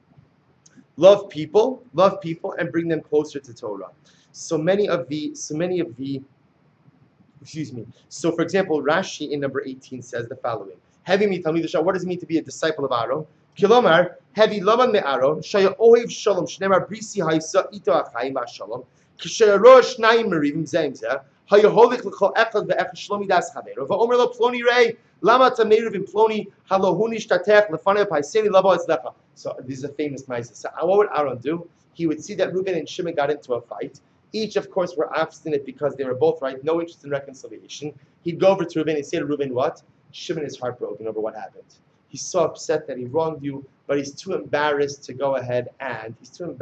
love people, and bring them closer to Torah. So for example, Rashi in number 18 says the following: Heavy mitalmid shah. What does it mean to be a disciple of Aaron? Kilomar heavy laman me Aaron shaya ohev shalom shneimar brisi haisa ito achayim shalom k'shaya rosh naim merivim zeim zeh hayaholik l'chol echad ve'echad shlomi das chaver va'omer lo ploni rei lama tamerivim ploni halohuni shtatech lefanei paiseni lavo etzlecha. So this is a famous ma'aseh. So what would Aaron do? He would see that Reuben and Shimon got into a fight. Each, of course, were obstinate because they were both right, no interest in reconciliation. He'd go over to Reuben and say to Reuben, what? Shimon is heartbroken over what happened. He's so upset that he wronged you, but he's too embarrassed to go ahead and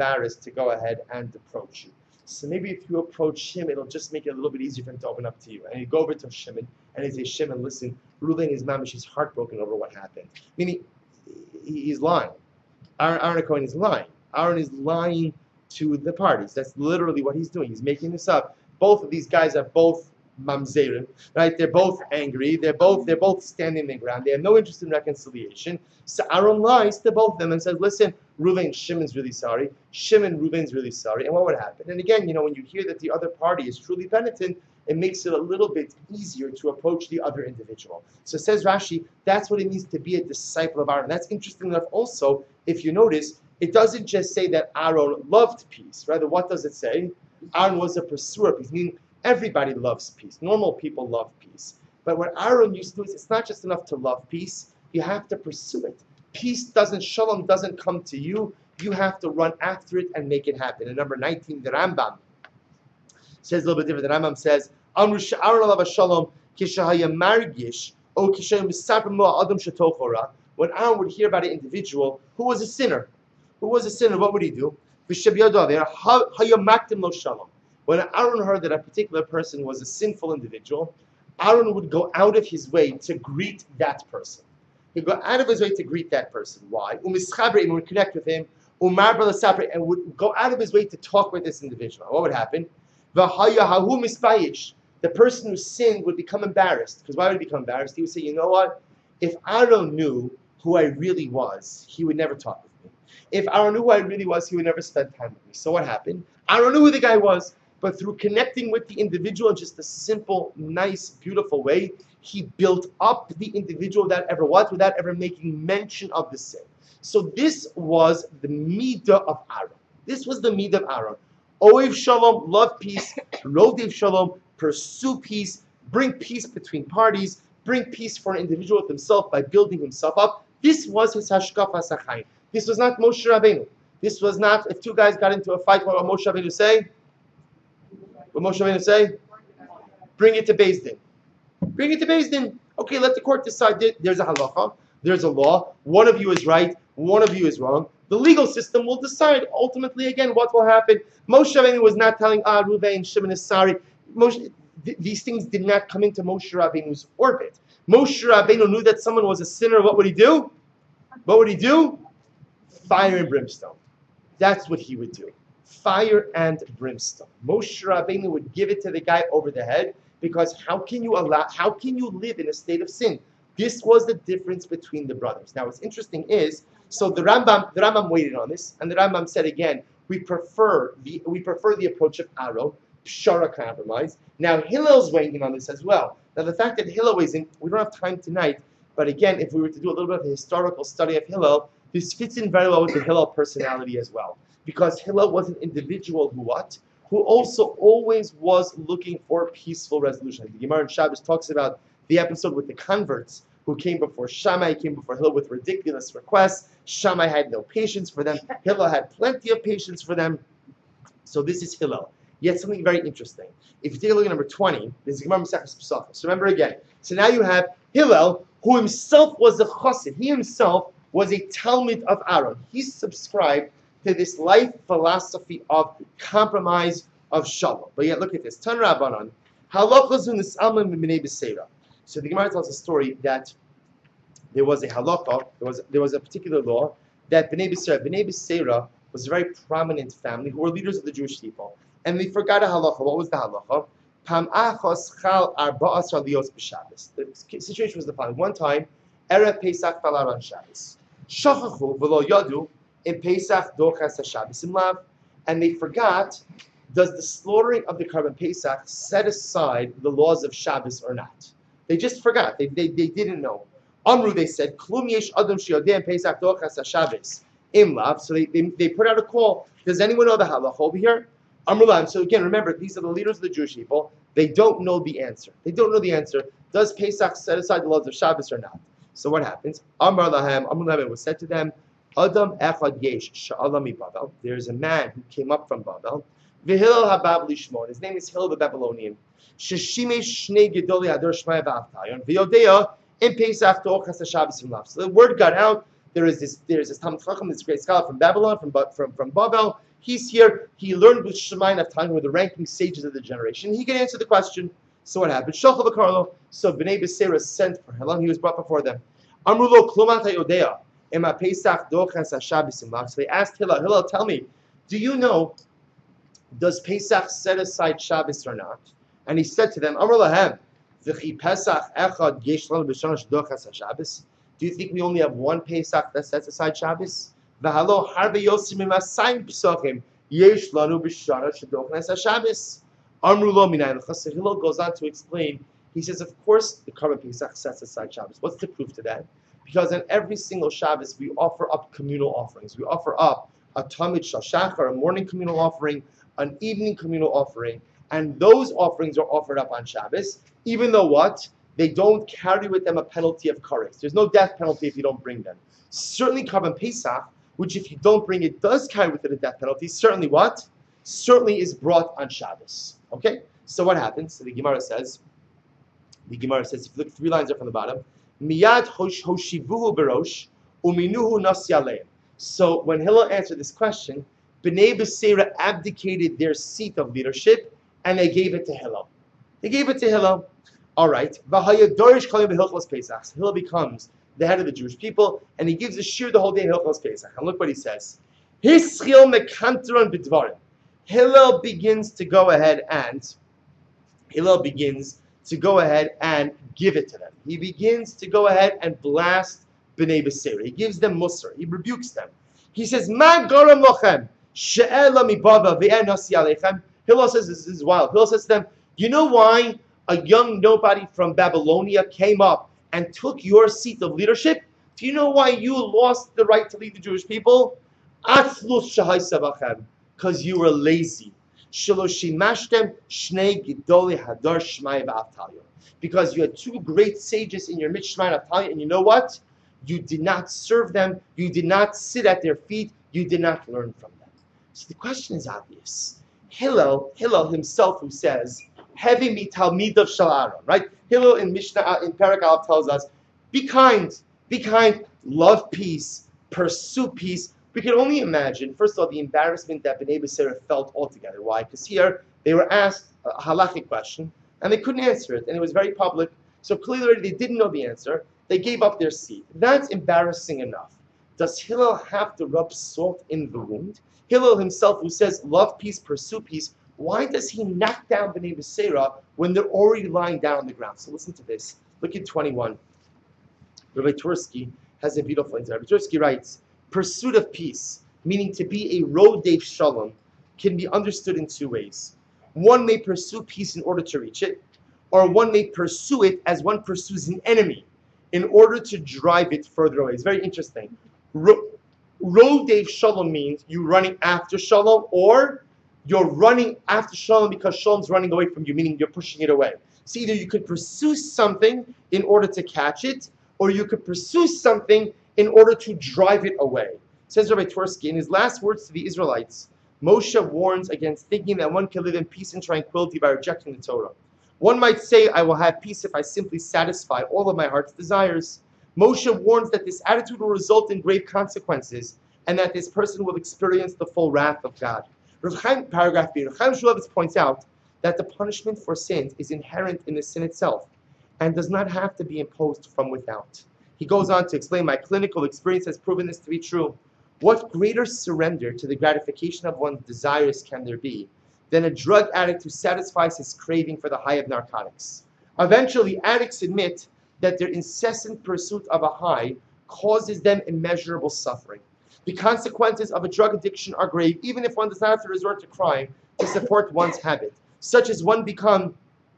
approach you. So maybe if you approach him, it'll just make it a little bit easier for him to open up to you. And he'd go over to Shimon and he'd say, Shimon, listen, Reuben is mamish, he's heartbroken over what happened. Meaning, he's lying. Aaron Cohen is lying. Aaron is lying to the parties. That's literally what he's doing. He's making this up. Both of these guys are both mamzerim, right? They're both angry. They're both standing their ground. They have no interest in reconciliation. So Aaron lies to both of them and says, listen, Reuven, Shimon's really sorry. Shimon, Reuven's really sorry. And what would happen? And again, when you hear that the other party is truly penitent, it makes it a little bit easier to approach the other individual. So says Rashi, that's what it means to be a disciple of Aaron. That's interesting enough also, if you notice, it doesn't just say that Aaron loved peace. Rather, what does it say? Aaron was a pursuer of peace, meaning everybody loves peace. Normal people love peace. But what Aaron used to do is it's not just enough to love peace, you have to pursue it. Shalom doesn't come to you, you have to run after it and make it happen. And number 19, the Rambam says a little bit different. The Rambam says, Amru Aaron alav shalom kishahaya margish o kishahaya misaprim lo adam shetofora. When Aaron would hear about an individual who was a sinner, what would he do? When Aaron heard that a particular person was a sinful individual, Aaron would go out of his way to greet that person. He'd go out of his way to greet that person. Why? And would connect with him. And would go out of his way to talk with this individual. What would happen? The person who sinned would become embarrassed. Because why would he become embarrassed? He would say, you know what? If Aaron knew who I really was, he would never talk with me. If Aaron knew who I really was, he would never spend time with me. So what happened? Aaron knew who the guy was, but through connecting with the individual in just a simple, nice, beautiful way, he built up the individual without ever making mention of the sin. So this was the midah of Aaron. This was the midah of Aaron. Oev shalom, love peace. Rodev shalom, pursue peace. Bring peace between parties. Bring peace for an individual with himself by building himself up. This was his hashkafas hachayim. This was not Moshe Rabbeinu. This was not, if two guys got into a fight, what would Moshe Rabbeinu say? What Moshe Rabbeinu say? Bring it to Beis Din. Bring it to Beis Din. Okay, let the court decide. There's a halacha. There's a law. One of you is right. One of you is wrong. The legal system will decide ultimately again what will happen. Moshe Rabbeinu was not telling Ruvain, Shimon is sorry. These things did not come into Moshe Rabbeinu's orbit. Moshe Rabbeinu knew that someone was a sinner. What would he do? What would he do? Fire and brimstone. That's what he would do. Fire and brimstone. Moshe Rabbeinu would give it to the guy over the head, because how can you live in a state of sin? This was the difference between the brothers. Now what's interesting is, so the Rambam waited on this, and the Rambam said again, we prefer the approach of Aaron, Pshara, compromise. Now Hillel's weighing in on this as well. Now the fact that Hillel weighs in, we don't have time tonight, but again, if we were to do a little bit of a historical study of Hillel, this fits in very well with the Hillel personality as well. Because Hillel was an individual who also always was looking for peaceful resolution. The Gemara in Shabbos talks about the episode with the converts who came before Shammai, came before Hillel with ridiculous requests. Shammai had no patience for them. Hillel had plenty of patience for them. So this is Hillel. Yet something very interesting. If you take a look at number 20, there's Gemara Maseches Pesachos. So remember again. So now you have Hillel, who himself was a chassid. He himself was a Talmid of Aaron. He subscribed to this life philosophy of compromise, of shalom. But yet look at this. Tan Rabbanan, halachos u'nis'alman b'nei b'seira. So the Gemara tells a story that there was a halacha, there was a particular law that Bnei B'seira was a very prominent family who were leaders of the Jewish people. And they forgot a halacha. What was the halacha? Pam achos chal arba'asar lios b'Shabbos. The situation was the following. One time, Erev Pesach fell out on Shabbos. Shachachu v'lo yadu in Pesach dochas haShabbos imlav. And they forgot, does the slaughtering of the Karban Pesach set aside the laws of Shabbos or not? They just forgot. They didn't know. Amru, they said, Klum yesh adam sheyodeh Pesach dochas haShabbos imlav. So they put out a call. Does anyone know the halacha over here? Amrulam. So again, remember, these are the leaders of the Jewish people. They don't know the answer. They don't know the answer. Does Pesach set aside the laws of Shabbos or not? So what happens? Amar lahem, Amrulam, it was said to them, Adam echad yesh sha'ala mi Bavel. There's a man who came up from Bavel. V'hillel habab lishmon. His name is Hillel the Babylonian. Sheshimesh shnei gedoli ador shmaya v'avtayon. V'yodea in Pesach to'ochas haShabbos imlav. So the word got out. There's this Talmid Chacham, this great scholar from Babylon, from Bavel. He's here. He learned with Shemayim of time, with the ranking sages of the generation. He can answer the question. So what happened? Shachal v'karlo. So Bnei B'seira sent for Hillel. He was brought before them. Amrulo klumat hayodea ema Pesach dochas haShabbos imlav. So they asked Hillel, Hillel, tell me, do you know, does Pesach set aside Shabbos or not? And he said to them, Amar lahem, v'chi Pesach echad yesh lanu b'shana shedochas haShabbos. Do you think we only have one Pesach that sets aside Shabbos? V'halo harve yosim imasayim pesachim yesh lanu b'shana shedochas haShabbos. Amru lo minayin l'chas. So Hillel goes on to explain. He says, of course, the Karban Pesach sets aside Shabbos. What's the proof to that? Because on every single Shabbos, we offer up communal offerings. We offer up a Tamid Shal Shachar, a morning communal offering, an evening communal offering, and those offerings are offered up on Shabbos, even though what? They don't carry with them a penalty of kares. There's no death penalty if you don't bring them. Certainly Karban Pesach, which if you don't bring it does carry with it a death penalty, certainly what? Certainly is brought on Shabbos. Okay? So what happens? So the Gemara says, if you look 3 lines up from the bottom, Miyad hoshivuhu berosh, uminuhu nasi aleim. So when Hillel answered this question, Bnei B'seira abdicated their seat of leadership and they gave it to Hillel. They gave it to Hillel. All right. Hillel becomes the head of the Jewish people, and he gives a shir the whole day in Hilchos Pesach. And look what he says. Hillel begins to go ahead and give it to them. He begins to go ahead and blast Bnei Beseira. He gives them musar. He rebukes them. He says, "Ma garam lochem she'ela mibava ve'en nasi aleichem." Hillel says, this is wild. Hillel says to them, you know why a young nobody from Babylonia came up and took your seat of leadership? Do you know why you lost the right to lead the Jewish people? Because you were lazy. Because you had two great sages in your midst, Shema and Avtalia, and you know what? You did not serve them. You did not sit at their feet. You did not learn from them. So the question is obvious. Hillel himself, who says, "Hevi mi talmidav shel Aaron," right? Hillel in Mishnah in Perek Aleph tells us, be kind, love peace, pursue peace. We can only imagine, first of all, the embarrassment that Bnei Beseira felt altogether. Why? Because here they were asked a halachic question and they couldn't answer it, and it was very public. So clearly they didn't know the answer. They gave up their seat. That's embarrassing enough. Does Hillel have to rub salt in the wound? Hillel himself, who says, love peace, pursue peace, why does he knock down Bnei Beseira when they're already lying down on the ground? So listen to this. Look at 21. Rabbi Tursky has a beautiful insight. Rabbi Tursky writes, pursuit of peace, meaning to be a rodef shalom, can be understood in two ways. One may pursue peace in order to reach it, or one may pursue it as one pursues an enemy in order to drive it further away. It's very interesting. Rodef shalom means you running after shalom, or you're running after shalom because shalom's running away from you, meaning you're pushing it away. So either you could pursue something in order to catch it, or you could pursue something in order to drive it away. Says Rabbi Tursky, in his last words to the Israelites, Moshe warns against thinking that one can live in peace and tranquility by rejecting the Torah. One might say, I will have peace if I simply satisfy all of my heart's desires. Moshe warns that this attitude will result in grave consequences, and that this person will experience the full wrath of God. Paragraph B. Rav Chaim Shmulevitz points out that the punishment for sins is inherent in the sin itself, and does not have to be imposed from without. He goes on to explain, my clinical experience has proven this to be true. What greater surrender to the gratification of one's desires can there be than a drug addict who satisfies his craving for the high of narcotics? Eventually, addicts admit that their incessant pursuit of a high causes them immeasurable suffering. The consequences of a drug addiction are grave, even if one does not have to resort to crime to support one's habit, such as when one becomes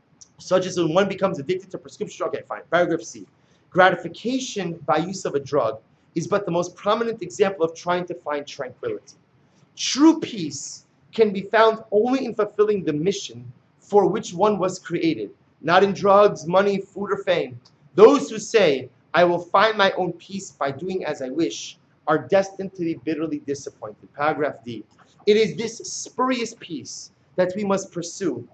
addicted to prescription drug. Okay, fine. Paragraph C. Gratification by use of a drug is but the most prominent example of trying to find tranquility. True peace can be found only in fulfilling the mission for which one was created, not in drugs, money, food, or fame. Those who say, I will find my own peace by doing as I wish, are destined to be bitterly disappointed. Paragraph D. It is this spurious peace that we must pursue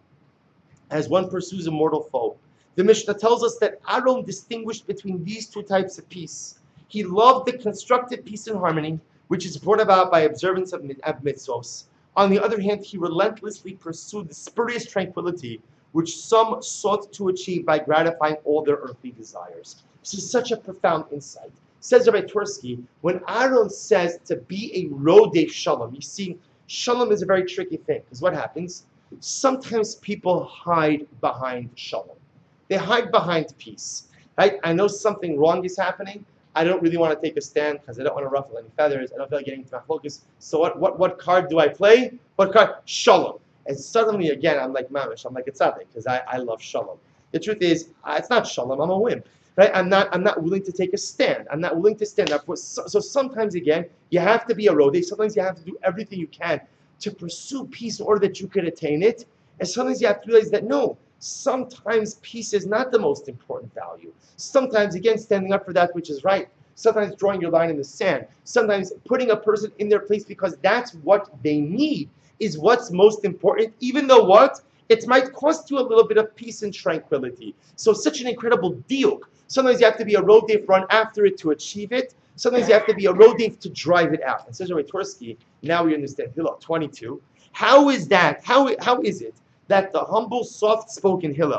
as one pursues a mortal foe. The Mishnah tells us that Aaron distinguished between these two types of peace. He loved the constructive peace and harmony, which is brought about by observance of mitzvos. On the other hand, he relentlessly pursued the spurious tranquility, which some sought to achieve by gratifying all their earthly desires. This is such a profound insight. Says Rabbi Tursky, when Aaron says to be a rodef shalom, you see, shalom is a very tricky thing, because what happens? Sometimes people hide behind shalom. They hide behind peace. Right? I know something wrong is happening. I don't really want to take a stand because I don't want to ruffle any feathers. I don't feel like getting into my focus. So what card do I play? What card? Shalom. And suddenly again, I'm like mamish. I'm like it's nothing because I love shalom. The truth is, it's not shalom. I'm a wimp. Right? I'm not willing to take a stand. I'm not willing to stand up. So sometimes again, you have to be a rodef. Sometimes you have to do everything you can to pursue peace in order that you could attain it. And sometimes you have to realize that no, sometimes peace is not the most important value. Sometimes, again, standing up for that which is right. Sometimes drawing your line in the sand. Sometimes putting a person in their place because that's what they need is what's most important, even though what? It might cost you a little bit of peace and tranquility. So such an incredible deal. Sometimes you have to be a rodef, run after it to achieve it. Sometimes you have to be a rodef to drive it out. And says Rabbi Tursky, now we understand. Hillel 22. How is that? How is it that the humble, soft-spoken Hillel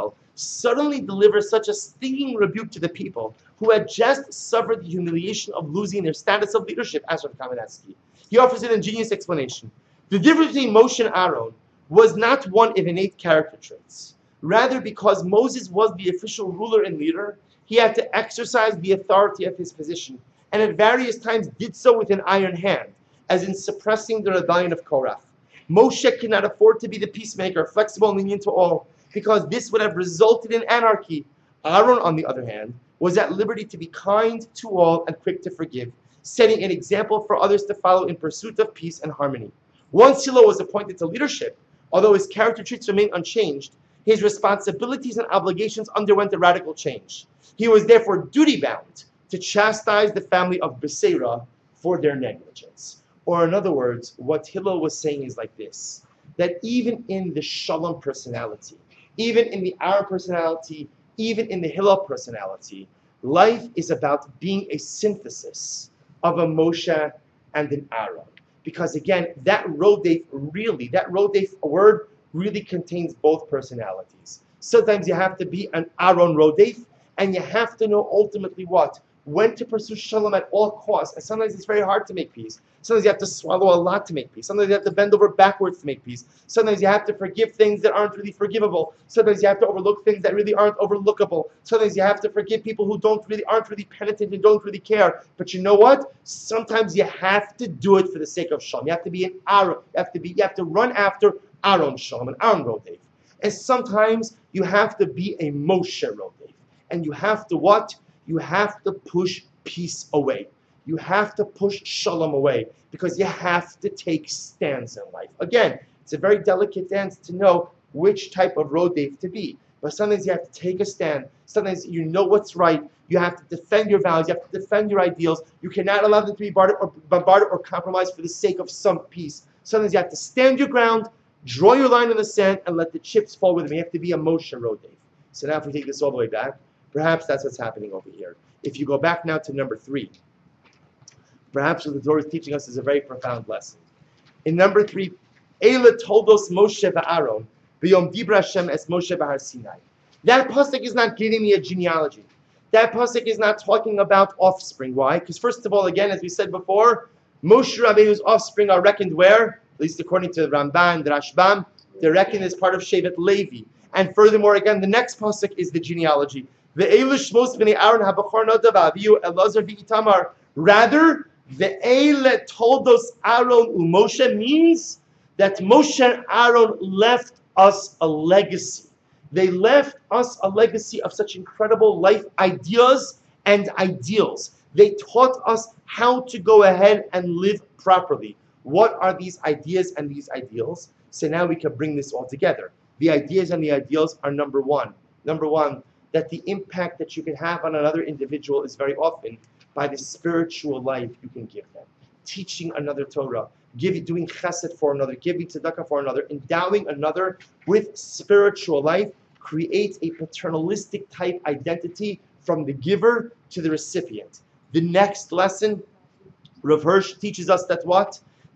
suddenly delivers such a stinging rebuke to the people who had just suffered the humiliation of losing their status of leadership, as Rav Kamenetsky. He offers an ingenious explanation. The difference between Moshe and Aaron was not one of innate character traits. Rather, because Moses was the official ruler and leader, he had to exercise the authority of his position, and at various times did so with an iron hand, as in suppressing the rebellion of Korach. Moshe could not afford to be the peacemaker, flexible and lenient to all, because this would have resulted in anarchy. Aaron, on the other hand, was at liberty to be kind to all and quick to forgive, setting an example for others to follow in pursuit of peace and harmony. Once Hillel was appointed to leadership, although his character traits remained unchanged, his responsibilities and obligations underwent a radical change. He was therefore duty-bound to chastise the family of Beseira for their negligence. Or in other words, what Hillel was saying is like this, that even in the Shalom personality, even in the Aaron personality, even in the Hillel personality, life is about being a synthesis of a Moshe and an Aaron. Because again, that rodef word really contains both personalities. Sometimes you have to be an Aaron rodef, and you have to know ultimately what? When to pursue shalom at all costs. And sometimes it's very hard to make peace. Sometimes you have to swallow a lot to make peace. Sometimes you have to bend over backwards to make peace. Sometimes you have to forgive things that aren't really forgivable. Sometimes you have to overlook things that really aren't overlookable. Sometimes you have to forgive people who aren't really penitent and don't really care. But you know what? Sometimes you have to do it for the sake of shalom. You have to be an Aaron. You have to run after Aaron shalom, an Aaron rodef. And sometimes you have to be a Moshe rodef. And you have to what? You have to push peace away. You have to push shalom away, because you have to take stands in life. Again, it's a very delicate dance to know which type of rodef to be. But sometimes you have to take a stand. Sometimes you know what's right. You have to defend your values. You have to defend your ideals. You cannot allow them to be bombarded or compromised for the sake of some peace. Sometimes you have to stand your ground, draw your line in the sand, and let the chips fall with them. You have to be a Moshe rodef. So now if we take this all the way back, perhaps that's what's happening over here. If you go back now to number 3, perhaps what the Torah is teaching us is a very profound lesson. In number 3, Eila told us Moshe v'Aaron b'yom dibra Hashem es Moshe b'Har Sinai. That pasuk is not giving me a genealogy. That pasuk is not talking about offspring. Why? Because first of all, again, as we said before, Moshe Rabbeinu's offspring are reckoned where? At least according to the Ramban, the Rashbam, they're reckoned as part of Shevet Levi. And furthermore, again, the next pasuk is the genealogy. Rather, the Eile told us Aaron Moshe means that Moshe and Aaron left us a legacy. They left us a legacy of such incredible life ideas and ideals. They taught us how to go ahead and live properly. What are these ideas and these ideals? So now we can bring this all together. The ideas and the ideals are number one, that the impact that you can have on another individual is very often by the spiritual life you can give them. Teaching another Torah, doing chesed for another, giving tzedakah for another, endowing another with spiritual life creates a paternalistic type identity from the giver to the recipient. The next lesson, Rav Hirsch teaches us that what?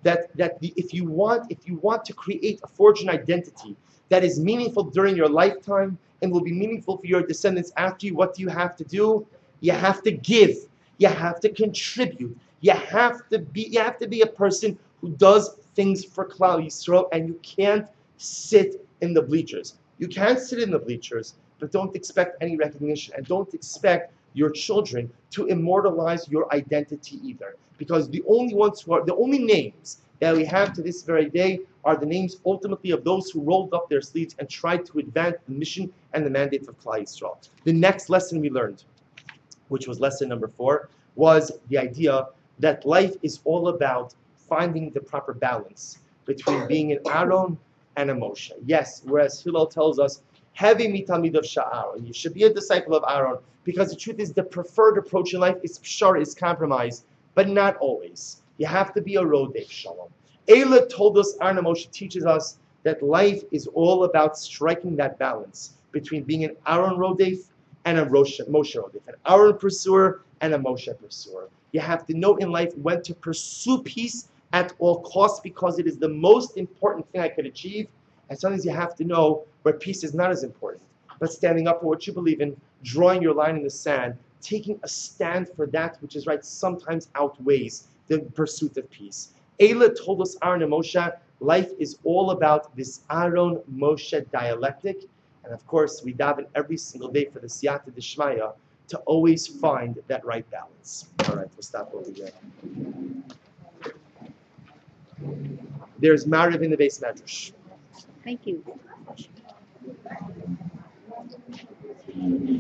If you want to forge an identity that is meaningful during your lifetime and will be meaningful for your descendants after you, what do you have to do? You have to give. You have to contribute. You have to be a person who does things for Klal Yisrael, and you can't sit in the bleachers. You can't sit in the bleachers, but don't expect any recognition, and don't expect your children to immortalize your identity either. Because the only names that we have to this very day are the names ultimately of those who rolled up their sleeves and tried to advance the mission and the mandate of Klal Yisrael. The next lesson we learned, which was lesson number 4, was the idea that life is all about finding the proper balance between being an Aaron and a Moshe. Yes, whereas Hillel tells us, heavy mitamid of Sha'aron, you should be a disciple of Aaron, because the truth is the preferred approach in life is pshar, is compromise, but not always. You have to be a rodef shalom. Eila told us, Aaron and Moshe teaches us that life is all about striking that balance between being an Aaron rodef and a Moshe rodef, an Aaron pursuer and a Moshe pursuer. You have to know in life when to pursue peace at all costs, because it is the most important thing I could achieve. And sometimes you have to know where peace is not as important. but standing up for what you believe in, drawing your line in the sand, taking a stand for that which is right sometimes outweighs the pursuit of peace. Eila told us, Aaron and Moshe, life is all about this Aaron-Moshe dialectic. And of course, we daven every single day for the Siyata Dishmaya to always find that right balance. All right, we'll stop over here. There's Mariv in the base medrash. Thank you.